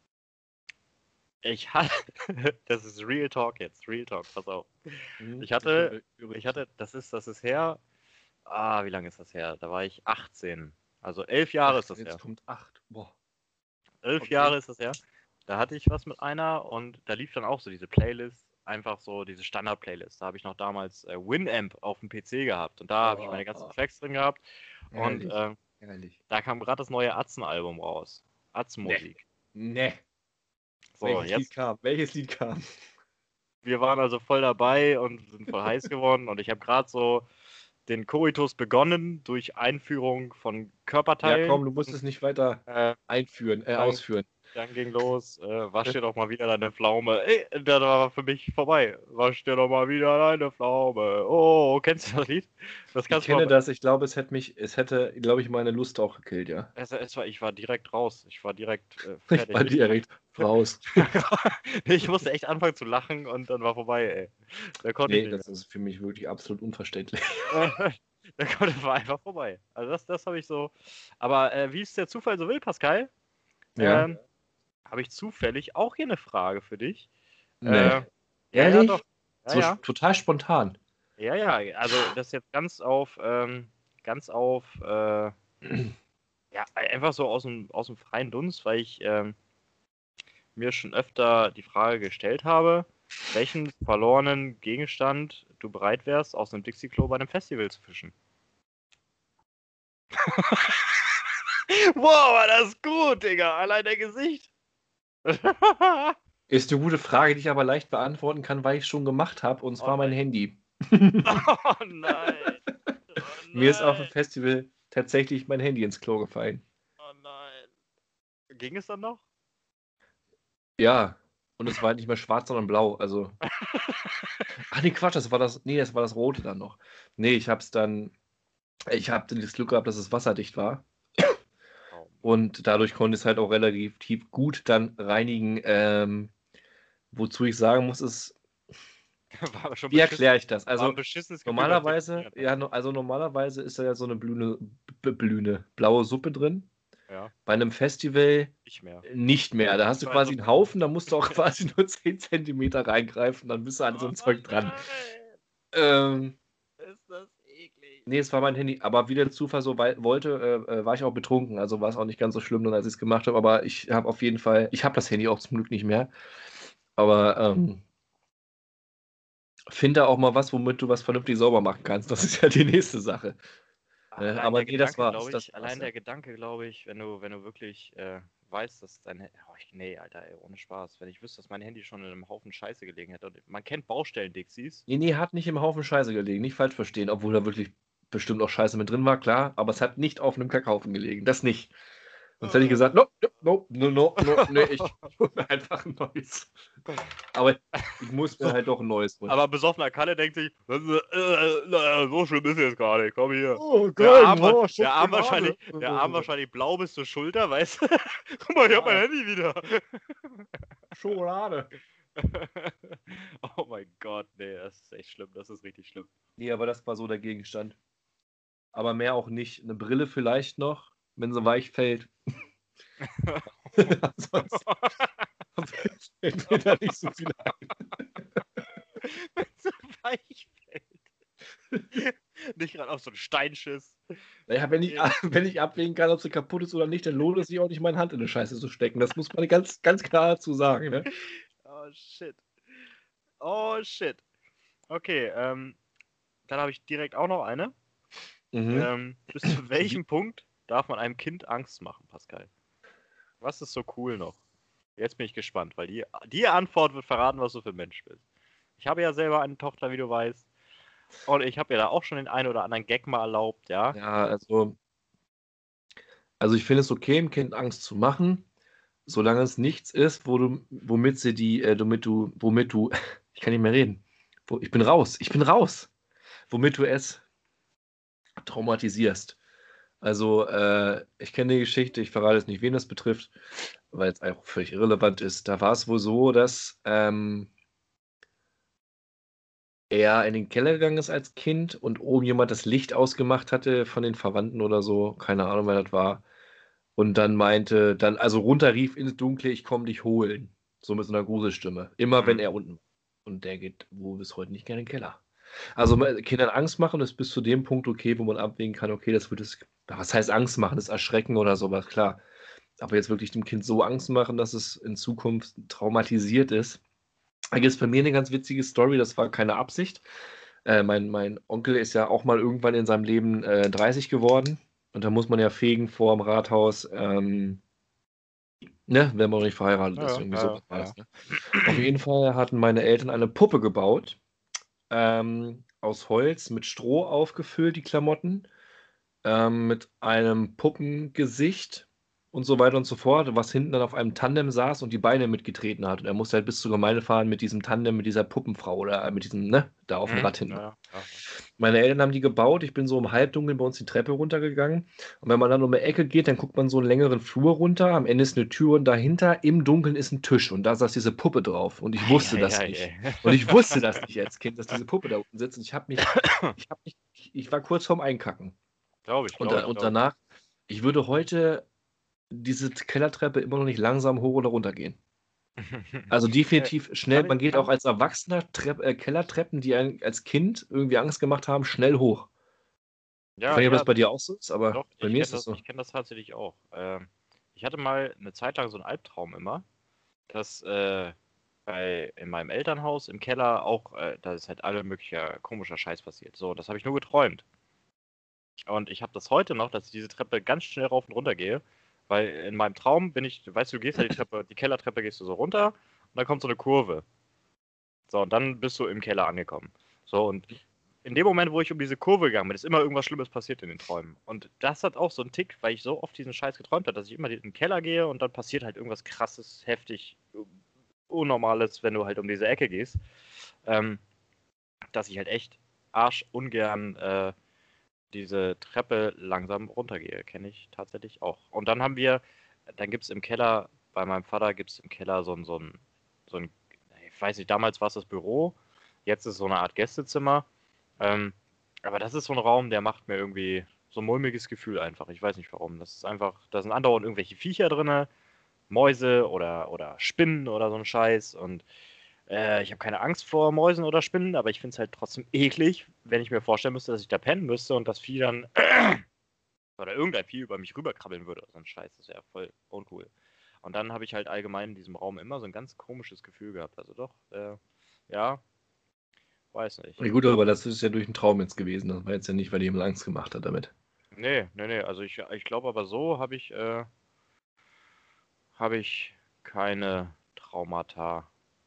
S2: ich hatte, das ist Real Talk jetzt, Real Talk, pass auf.
S1: Mhm.
S2: Ich hatte, ich hatte, das ist, das ist her, ah, wie lange ist das her? Da war ich achtzehn, also elf Jahre ist das her.
S1: Jetzt kommt acht. Boah.
S2: Elf
S1: Okay.
S2: Jahre ist das her. Da hatte ich was mit einer und da lief dann auch so diese Playlist, einfach so diese Standard-Playlist. Da habe ich noch damals äh, Winamp auf dem P C gehabt und da habe ich meine ganzen
S1: Oh.
S2: Tracks drin gehabt. Und
S1: Ehrlich.
S2: äh,
S1: Ehrlich.
S2: da kam gerade das neue Atzen-Album raus. Atzen-Musik.
S1: Ne.
S2: So,
S1: Welches Lied
S2: jetzt,
S1: kam? Welches Lied kam?
S2: wir waren also voll dabei und sind voll heiß geworden und ich habe gerade so den Koitus begonnen durch Einführung von
S1: Ja,
S2: Körperteilen.
S1: komm, du musst es nicht weiter
S2: Äh,
S1: einführen, äh,
S2: dann-
S1: ausführen.
S2: Dann ging los, äh, wasch dir doch mal wieder deine Pflaume. Ey, das war für mich vorbei. Wasch dir doch mal wieder deine Pflaume. Oh, kennst du das Lied? Das
S1: Ich
S2: kannst du
S1: kenne
S2: mal.
S1: das, ich glaube, es hätte mich, es hätte, glaube ich, meine Lust auch gekillt, ja.
S2: Es, es war, ich war direkt raus. Ich war direkt äh,
S1: Ich
S2: fertig.
S1: war direkt raus.
S2: Ich musste echt anfangen zu lachen und dann war vorbei, ey. Da konnte ich
S1: Nee,
S2: nicht
S1: das ist für mich wirklich absolut unverständlich.
S2: mehr. Da konnte, war einfach vorbei. Also das, das habe ich so. Aber äh, wie es der Zufall so will, Pascal,
S1: Ja?
S2: ähm, habe ich zufällig auch hier eine Frage für dich.
S1: Nee.
S2: Äh, ja, ja,
S1: Ehrlich?
S2: doch. Ja,
S1: So
S2: ja.
S1: sp- total spontan.
S2: Ja, ja, also das jetzt ganz auf, ähm, ganz auf, äh, ja, einfach so aus dem, aus dem freien Dunst, weil ich ähm, mir schon öfter die Frage gestellt habe, welchen verlorenen Gegenstand du bereit wärst, aus einem Dixie-Klo bei einem Festival zu fischen. Boah, war das gut, Digga. Allein dein Gesicht.
S1: Ist eine gute Frage, die ich aber leicht beantworten kann, weil ich es schon gemacht habe, und
S2: Oh
S1: zwar mein
S2: nein.
S1: Handy.
S2: Oh nein. Oh
S1: Mir ist auf dem
S2: nein.
S1: Festival tatsächlich mein Handy ins Klo gefallen.
S2: Oh nein. Ging es dann noch?
S1: Ja, und es war halt nicht mehr schwarz, sondern blau. Also, ach nee, Quatsch, das war das, nee, das war das Rote dann noch. Nee, ich hab's dann, ich hab dann das Glück gehabt, dass es wasserdicht war.
S2: Oh Mann.
S1: Und dadurch konnte ich es halt auch relativ gut dann reinigen. Ähm, wozu ich sagen muss, ist,
S2: War aber schon
S1: wie
S2: beschissen.
S1: erkläre ich das?
S2: War ein
S1: Also,
S2: beschissenes Gefühl beim
S1: normalerweise,
S2: Telefonieren, ne?
S1: ja, no- also normalerweise ist da ja so eine blühne, b- blühne, blaue Suppe drin.
S2: Ja,
S1: Bei einem Festival
S2: nicht mehr.
S1: nicht mehr. Da hast du
S2: Also,
S1: quasi einen Haufen, da musst du auch quasi nur zehn Zentimeter reingreifen, dann bist du an so ein
S2: oh
S1: Zeug dran.
S2: nein.
S1: Ähm,
S2: Ist das eklig.
S1: nee, es war mein Handy, aber wie der Zufall so wei- wollte, äh, äh, war ich auch betrunken, also war es auch nicht ganz so schlimm, dann, als ich es gemacht habe, aber ich habe auf jeden Fall, ich habe das Handy auch zum Glück nicht mehr, aber ähm, finde auch mal was, womit du was vernünftig sauber machen kannst, das ist ja die nächste Sache. Äh,
S2: Allein
S1: aber
S2: der
S1: nee, das
S2: Gedanke,
S1: war's,
S2: glaube
S1: das
S2: ich,
S1: war's,
S2: allein
S1: ja.
S2: der Gedanke, glaube ich, wenn du, wenn du wirklich äh, weißt, dass dein Handy. Oh, ich, nee, Alter, ey, ohne Spaß. Wenn ich wüsste, dass mein Handy schon in einem Haufen Scheiße gelegen hätte. Und man kennt Baustellen-Dixies.
S1: Nee, nee, hat nicht im Haufen Scheiße gelegen, nicht falsch verstehen, obwohl da wirklich bestimmt auch Scheiße mit drin war, klar, aber es hat nicht auf einem Kackhaufen gelegen, das nicht. Sonst hätte ich gesagt, no, no, no, no, no, nee, ich hole mir einfach ein neues. Aber ich muss mir
S2: So,
S1: halt doch ein neues holen.
S2: aber besoffener Kalle denkt sich, äh, äh, naja, so schlimm ist jetzt gar nicht, komm hier.
S1: Oh,
S2: Der
S1: geil,
S2: Arm, wa-
S1: oh,
S2: der Arm
S1: Schokolade.
S2: wahrscheinlich, der Arm wahrscheinlich blau bis zur Schulter, weißt du? Guck mal, ich hab mein
S1: Ja,
S2: Handy wieder.
S1: Schokolade.
S2: Oh mein Gott, nee, das ist echt schlimm, das ist richtig schlimm.
S1: Nee, aber das war so der Gegenstand. Aber mehr auch nicht. Eine Brille vielleicht noch, wenn sie weich fällt. Ansonsten fällt mir da nicht so viel ein.
S2: Wenn es so weich fällt. Nicht gerade auf so einen Steinschiss.
S1: Naja, wenn ich,
S2: Nee.
S1: wenn ich abwägen kann, ob sie kaputt ist oder nicht, dann lohnt es sich auch nicht, meine Hand in eine Scheiße zu stecken. Das muss man ganz, ganz klar dazu sagen. Ne?
S2: Oh shit. Oh shit. Okay, ähm, dann habe ich direkt auch noch eine.
S1: Mhm.
S2: Ähm, bis zu welchem Punkt darf man einem Kind Angst machen, Pascal? Was ist so cool noch? Jetzt bin ich gespannt, weil die, die Antwort wird verraten, was du für ein Mensch bist. Ich habe ja selber eine Tochter, wie du weißt. Und ich habe ja da auch schon den einen oder anderen Gag mal erlaubt, ja.
S1: Ja, also, also ich finde es okay, dem Kind Angst zu machen, solange es nichts ist, wo du, womit sie die, äh, womit du, womit du, ich kann nicht mehr reden. Wo, ich bin raus, ich bin raus. Womit du es traumatisierst. Also, äh, ich kenne die Geschichte, ich verrate jetzt nicht, wen das betrifft, weil es einfach völlig irrelevant ist. Da war es wohl so, dass ähm, er in den Keller gegangen ist als Kind und oben jemand das Licht ausgemacht hatte von den Verwandten oder so, keine Ahnung, wer das war. Und dann meinte, dann, also runterrief ins Dunkle, ich komme dich holen. So mit so einer Gruselstimme. Immer wenn
S2: Mhm.
S1: er unten war. Und der geht wohl bis heute nicht gerne in den Keller. Also mal Kindern Angst machen ist bis zu dem Punkt okay, wo man abwägen kann, okay, das wird es, was heißt Angst machen, das Erschrecken oder sowas, klar. Aber jetzt wirklich dem Kind so Angst machen, dass es in Zukunft traumatisiert ist. Da gibt es bei mir eine ganz witzige Story, das war keine Absicht. Äh, mein, mein Onkel ist ja auch mal irgendwann in seinem Leben äh, dreißig geworden. Und da muss man ja fegen vor dem Rathaus, ähm, ne, wenn man noch nicht verheiratet ist.
S2: Ja,
S1: Irgendwie
S2: ja,
S1: sowas war
S2: ja.
S1: das. Ne? Auf jeden Fall hatten meine Eltern eine Puppe gebaut, ähm, aus Holz mit Stroh aufgefüllt, die Klamotten, ähm, mit einem Puppengesicht und so weiter und so fort, was hinten dann auf einem Tandem saß und die Beine mitgetreten hat. Und er musste halt bis zur Gemeinde fahren mit diesem Tandem, mit dieser Puppenfrau oder mit diesem, ne, da auf dem
S2: Mhm.
S1: Rad hinten.
S2: Ja, ja.
S1: Meine Eltern haben die gebaut. Ich bin so im Halbdunkeln bei uns die Treppe runtergegangen. Und wenn man dann um eine Ecke geht, dann guckt man so einen längeren Flur runter. Am Ende ist eine Tür und dahinter im Dunkeln ist ein Tisch. Und da saß diese Puppe drauf. Und ich wusste das nicht.
S2: Eieiei.
S1: Und ich wusste das nicht als Kind, dass diese Puppe da unten sitzt. Und ich habe mich, ich habe mich, ich war kurz vorm Einkacken.
S2: Glaube ich,
S1: Und,
S2: glaube
S1: da,
S2: ich,
S1: und
S2: glaube ich.
S1: danach, ich würde heute diese Kellertreppe immer noch nicht langsam hoch oder runter gehen. Also
S2: Äh,
S1: definitiv schnell,
S2: kann ich,
S1: man geht auch
S2: kann,
S1: als Erwachsener Trepp, äh, Kellertreppen, die einen als Kind irgendwie Angst gemacht haben, schnell hoch. Ich
S2: ja,
S1: weiß nicht, ob das
S2: ja,
S1: bei dir auch so ist, aber
S2: doch,
S1: bei
S2: ich
S1: mir
S2: kenne
S1: ist das
S2: das,
S1: so.
S2: ich kenn das tatsächlich auch. Ähm, ich hatte mal eine Zeit lang so einen Albtraum immer, dass äh, bei, in meinem Elternhaus im Keller auch, äh, da ist halt alle möglicher komischer Scheiß passiert. So, das habe ich nur geträumt. Und ich habe das heute noch, dass ich diese Treppe ganz schnell rauf und runter gehe, weil in meinem Traum bin ich, weißt du, du gehst halt die Treppe, die Kellertreppe gehst du so runter und dann kommt so eine Kurve. So, und dann bist du im Keller angekommen. So, und in dem Moment, wo ich um diese Kurve gegangen bin, ist immer irgendwas Schlimmes passiert in den Träumen. Und das hat auch so einen Tick, weil ich so oft diesen Scheiß geträumt habe, dass ich immer in den Keller gehe und dann passiert halt irgendwas krasses, heftig, Unnormales, wenn du halt um diese Ecke gehst. Ähm, dass ich halt echt arschungern äh, diese Treppe langsam runtergehe. Kenne ich tatsächlich auch. Und dann haben wir, dann gibt es im Keller, bei meinem Vater gibt es im Keller so ein, so ein, so ein, ich weiß nicht, damals war es das Büro, jetzt ist es so eine Art Gästezimmer. Ähm, aber das ist so ein Raum, der macht mir irgendwie so ein mulmiges Gefühl einfach. Ich weiß nicht warum. Das ist einfach, da sind andauernd irgendwelche Viecher drin, Mäuse oder, oder Spinnen oder so ein Scheiß. Und äh, ich habe keine Angst vor Mäusen oder Spinnen, aber ich finde es halt trotzdem eklig, wenn ich mir vorstellen müsste, dass ich da pennen müsste und das Vieh dann oder irgendein Vieh über mich rüberkrabbeln würde. So ein Scheiß, das wäre voll uncool. Und dann habe ich halt allgemein in diesem Raum immer so ein ganz komisches Gefühl gehabt. Also doch, äh, ja, weiß nicht.
S1: Ja gut, aber das ist ja durch einen Traum jetzt gewesen. Das war jetzt ja nicht, weil jemand Angst gemacht hat damit.
S2: Nee, nee, nee. Also ich, ich glaube aber so habe ich, äh, habe ich keine Traumata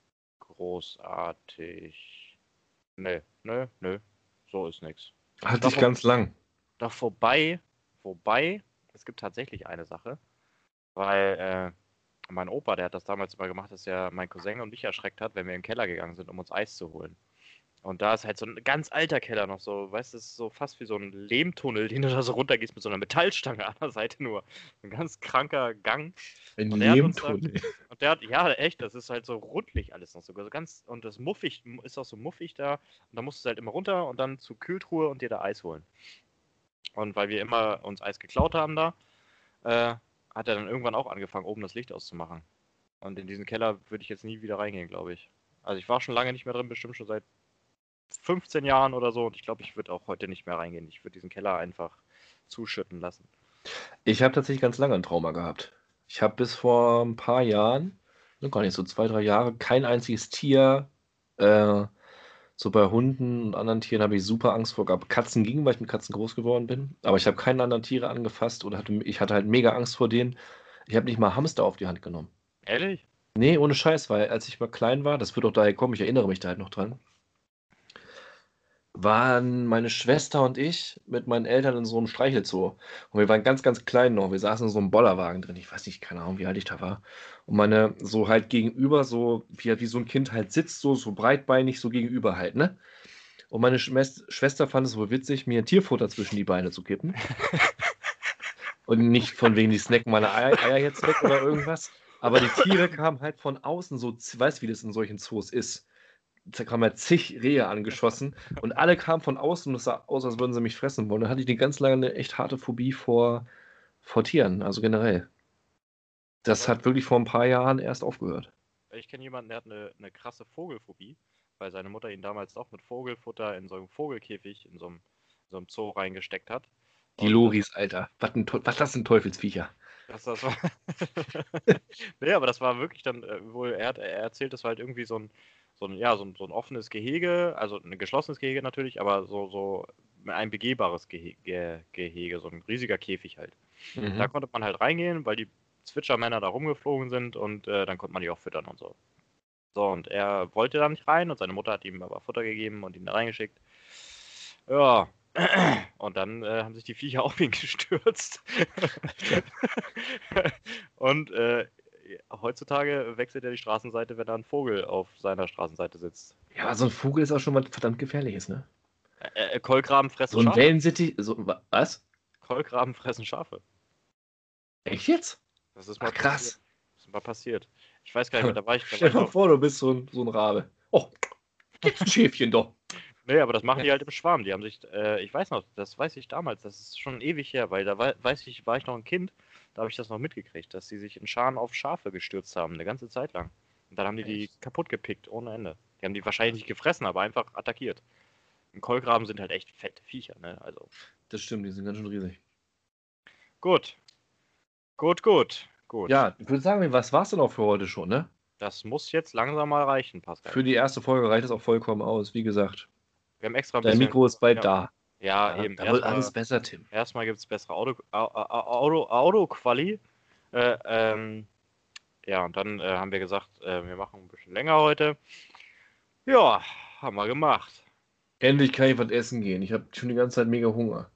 S2: großartig. Nee, nee, nee. So ist nix.
S1: Hatte
S2: Da,
S1: ich
S2: vor,
S1: ganz lang.
S2: da vorbei, wobei, es gibt tatsächlich eine Sache, weil äh, mein Opa, der hat das damals immer gemacht, dass er mein Cousin und mich erschreckt hat, wenn wir in den Keller gegangen sind, um uns Eis zu holen. Und da ist halt so ein ganz alter Keller noch so, weißt du, es ist so fast wie so ein Lehmtunnel, den du da so runtergehst mit so einer Metallstange an der Seite nur. Ein ganz kranker Gang.
S1: Ein
S2: Und der hat uns da,
S1: Lehmtunnel.
S2: und der hat, ja, echt, das ist halt so rundlich alles noch sogar. So ganz, und das muffig, ist auch so muffig da. Und da musst du halt immer runter und dann zur Kühltruhe und dir da Eis holen. Und weil wir immer uns Eis geklaut haben da, äh, hat er dann irgendwann auch angefangen, oben das Licht auszumachen. Und in diesen Keller würde ich jetzt nie wieder reingehen, glaube ich. Also ich war schon lange nicht mehr drin, bestimmt schon seit fünfzehn Jahren oder so. Und ich glaube, ich würde auch heute nicht mehr reingehen. Ich würde diesen Keller einfach zuschütten lassen.
S1: Ich habe tatsächlich ganz lange ein Trauma gehabt. Ich habe bis vor ein paar Jahren, ne, gar nicht so zwei, drei Jahre, kein einziges Tier. Äh, so bei Hunden und anderen Tieren habe ich super Angst vor gehabt. Katzen ging, weil ich mit Katzen groß geworden bin. Aber ich habe keine anderen Tiere angefasst oder hatte, ich hatte halt mega Angst vor denen. Ich habe nicht mal Hamster auf die Hand genommen.
S2: Ehrlich?
S1: Nee, ohne Scheiß, weil als ich mal klein war, das wird auch daher kommen, ich erinnere mich da halt noch dran, waren meine Schwester und ich mit meinen Eltern in so einem Streichelzoo. Und wir waren ganz, ganz klein noch. Wir saßen in so einem Bollerwagen drin. Ich weiß nicht, keine Ahnung, wie alt ich da war. Und meine so halt gegenüber, so wie, wie so ein Kind halt sitzt, so, so breitbeinig, so gegenüber halt, ne? Und meine Schmes- Schwester fand es wohl witzig, mir Tierfutter zwischen die Beine zu kippen. Und nicht von wegen, die snacken meine Eier, Eier jetzt weg oder irgendwas. Aber die Tiere kamen halt von außen so, weißt du, wie das in solchen Zoos ist. Da kamen halt zig Rehe angeschossen und alle kamen von außen und es sah aus, als würden sie mich fressen wollen. Da hatte ich eine ganz lange eine echt harte Phobie vor, vor Tieren, also generell. Das
S2: Aber
S1: hat wirklich vor ein paar Jahren erst aufgehört.
S2: ich kenne jemanden, der hat eine, eine krasse Vogelphobie, weil seine Mutter ihn damals auch mit Vogelfutter in so einem Vogelkäfig in so einem, so einem Zoo reingesteckt hat.
S1: Die
S2: Und das,
S1: Loris, Alter. Was, ein, Teu- was das sind Teufelsviecher.
S2: das, das war. Nee, aber das war wirklich dann äh, wohl, er hat er erzählt, das war halt irgendwie so ein, so ein, ja, so ein, so ein offenes Gehege, also ein geschlossenes Gehege natürlich, aber so, so ein begehbares Gehege, Gehege, so ein riesiger Käfig halt. Da
S1: Mhm.
S2: konnte man halt reingehen, weil die Zwitschermänner da rumgeflogen sind und äh, dann konnte man die auch füttern und so. So, und er wollte da nicht rein und seine Mutter hat ihm aber Futter gegeben und ihn da reingeschickt. Ja, und dann äh, haben sich die Viecher auf ihn gestürzt. Und äh, heutzutage wechselt er die Straßenseite, wenn da ein Vogel auf seiner Straßenseite sitzt.
S1: Ja, aber so ein Vogel ist auch schon mal verdammt gefährliches, ne?
S2: Äh, äh, Kolkraben fressen
S1: So ein
S2: Schafe.
S1: Wellensittich, so, wa- was?
S2: Kolkraben fressen Schafe.
S1: Echt jetzt?
S2: Das ist mal
S1: Ach,
S2: passiert.
S1: krass.
S2: Das ist mal passiert. Ich weiß gar nicht mehr, da war ich, da war
S1: Stell
S2: ich
S1: dir mal
S2: noch.
S1: vor, du bist so ein, so ein Rabe. Oh, gibt's ein Schäfchen doch.
S2: Nee, aber das machen die halt im Schwarm. Die haben sich, äh, ich weiß noch, das weiß ich damals, das ist schon ewig her, weil da war, weiß ich, war ich noch ein Kind, da habe ich das noch mitgekriegt, dass die sich in Scharen auf Schafe gestürzt haben, eine ganze Zeit lang. Und dann haben die die
S1: Echt?
S2: kaputt gepickt, ohne Ende. Die haben die wahrscheinlich nicht gefressen, aber einfach attackiert. Und Kolkraben sind halt echt fette Viecher, ne? Also,
S1: Das stimmt, die sind ganz schön riesig.
S2: gut, gut, gut, gut.
S1: Ja, ich würde sagen, was war's denn auch für heute schon, ne?
S2: Das muss jetzt langsam mal reichen, Pascal.
S1: Für die erste Folge reicht es auch vollkommen aus. Wie gesagt,
S2: Wir haben extra ein
S1: dein
S2: bisschen,
S1: Mikro ist bald
S2: ja,
S1: da.
S2: Ja,
S1: Ja,
S2: eben.
S1: da wird
S2: Erstmal,
S1: alles besser, Tim.
S2: erstmal gibt es bessere Auto, Au- Au- Auto, Auto-Quali. Äh, ähm, ja, und dann äh, haben wir gesagt, äh, wir machen ein bisschen länger heute. Ja, haben wir gemacht.
S1: Endlich kann ich was essen gehen. Ich habe schon die ganze Zeit mega Hunger.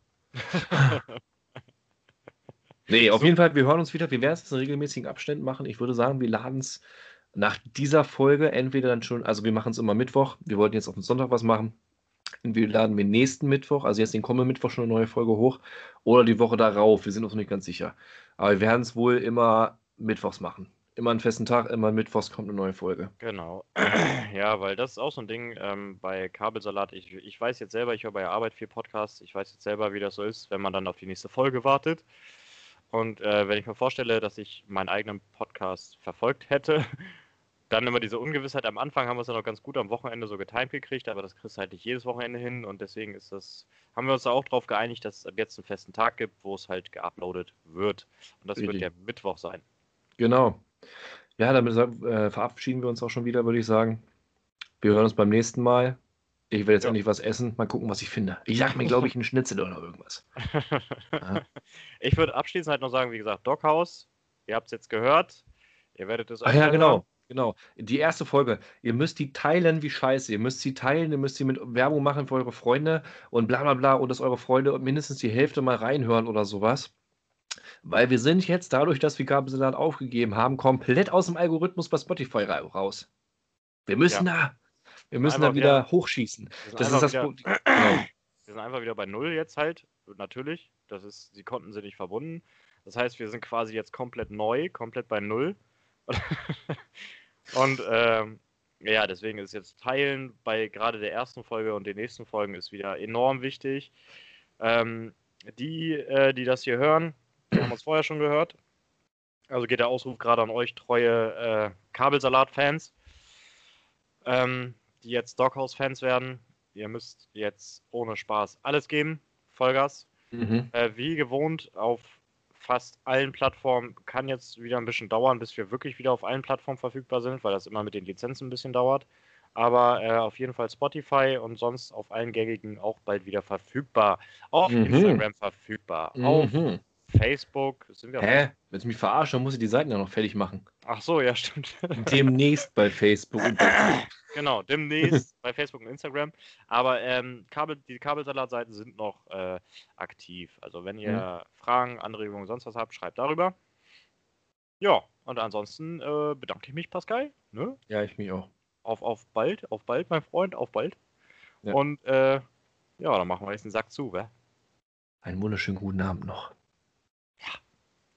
S1: Nee, auf
S2: Sup-
S1: jeden Fall, wir hören uns wieder. Wir werden es in regelmäßigen Abständen machen. Ich würde sagen, wir laden es nach dieser Folge entweder dann schon, also wir machen es immer Mittwoch. Wir wollten jetzt auf den Sonntag was machen. Entweder laden wir nächsten Mittwoch, also jetzt den kommenden Mittwoch schon eine neue Folge hoch, oder die Woche darauf. Wir sind uns noch nicht ganz sicher. Aber wir werden es wohl immer mittwochs machen. Immer einen festen Tag, immer mittwochs kommt eine neue Folge.
S2: Genau. Ja, weil das ist auch so ein Ding ähm, bei Kabelsalat. Ich, ich weiß jetzt selber, ich höre bei der Arbeit viel Podcasts. Ich weiß jetzt selber, wie das so ist, wenn man dann auf die nächste Folge wartet. Und äh, wenn ich mir vorstelle, dass ich meinen eigenen Podcast verfolgt hätte, dann immer diese Ungewissheit. Am Anfang haben wir es ja noch ganz gut am Wochenende so getimed gekriegt, aber das kriegst du halt nicht jedes Wochenende hin. Und deswegen ist das, haben wir uns da auch darauf geeinigt, dass es ab jetzt einen festen Tag gibt, wo es halt geuploadet wird. Und das wird
S1: Richtig.
S2: der Mittwoch sein.
S1: Genau. Ja, damit äh, verabschieden wir uns auch schon wieder, würde ich sagen. Wir hören uns beim nächsten Mal. Ich werde jetzt
S2: Ja.
S1: endlich was essen. Mal gucken, was ich finde. Ich sag mir, glaube ich, einen Schnitzel oder irgendwas. Ja.
S2: Ich würde abschließend halt noch sagen, wie gesagt, Doghouse, ihr habt es jetzt gehört, ihr werdet es
S1: Ach ja,
S2: öfter hören.
S1: genau. Genau. Die erste Folge. Ihr müsst die teilen wie Scheiße. Ihr müsst sie teilen, ihr müsst sie mit Werbung machen für eure Freunde und bla bla bla und dass eure Freunde mindestens die Hälfte mal reinhören oder sowas. Weil wir sind jetzt dadurch, dass wir Kabelsalat aufgegeben haben, komplett aus dem Algorithmus bei Spotify ra- raus. Wir
S2: Ja,
S1: müssen da,
S2: wir
S1: wir
S2: sind
S1: müssen
S2: einfach
S1: da
S2: wieder,
S1: wieder hochschießen.
S2: wir sind
S1: Das ist
S2: einfach
S1: das
S2: wieder,
S1: Pro- Genau.
S2: wir sind einfach wieder bei Null jetzt halt, natürlich. Das ist, die Konten sind nicht verbunden. Das heißt, wir sind quasi jetzt komplett neu, komplett bei Null. Und ähm, ja, deswegen ist jetzt Teilen bei gerade der ersten Folge und den nächsten Folgen ist wieder enorm wichtig. Ähm, die, äh, die das hier hören, die haben uns vorher schon gehört. Also geht der Ausruf gerade an euch, treue äh, Kabelsalat-Fans, ähm, die jetzt Doghouse-Fans werden. Ihr müsst jetzt ohne Spaß alles geben. Vollgas.
S1: Mhm.
S2: Äh, wie gewohnt auf fast allen Plattformen. Kann jetzt wieder ein bisschen dauern, bis wir wirklich wieder auf allen Plattformen verfügbar sind, weil das immer mit den Lizenzen ein bisschen dauert. Aber äh, auf jeden Fall Spotify und sonst auf allen gängigen auch bald wieder verfügbar. Auf
S1: Mhm.
S2: Instagram verfügbar. Auf
S1: Mhm.
S2: Facebook. Sind wir auf Facebook?
S1: Hä? Willst du mich verarschen? Dann muss ich die Seiten ja noch fertig machen.
S2: Ach so, ja, stimmt.
S1: Demnächst bei Facebook und bei.
S2: Genau, demnächst bei Facebook und Instagram. Aber ähm, Kabel, die Kabelsalat-Seiten sind noch äh, aktiv. Also wenn
S1: Mhm.
S2: ihr Fragen, Anregungen, sonst was habt, schreibt darüber. Ja, und ansonsten äh, bedanke ich mich, Pascal. Ne?
S1: Ja, ich mich auch.
S2: Auf, auf bald, auf bald, mein Freund, auf bald.
S1: Ja.
S2: Und äh, ja, dann machen wir jetzt den Sack zu, wa?
S1: Einen wunderschönen guten Abend noch.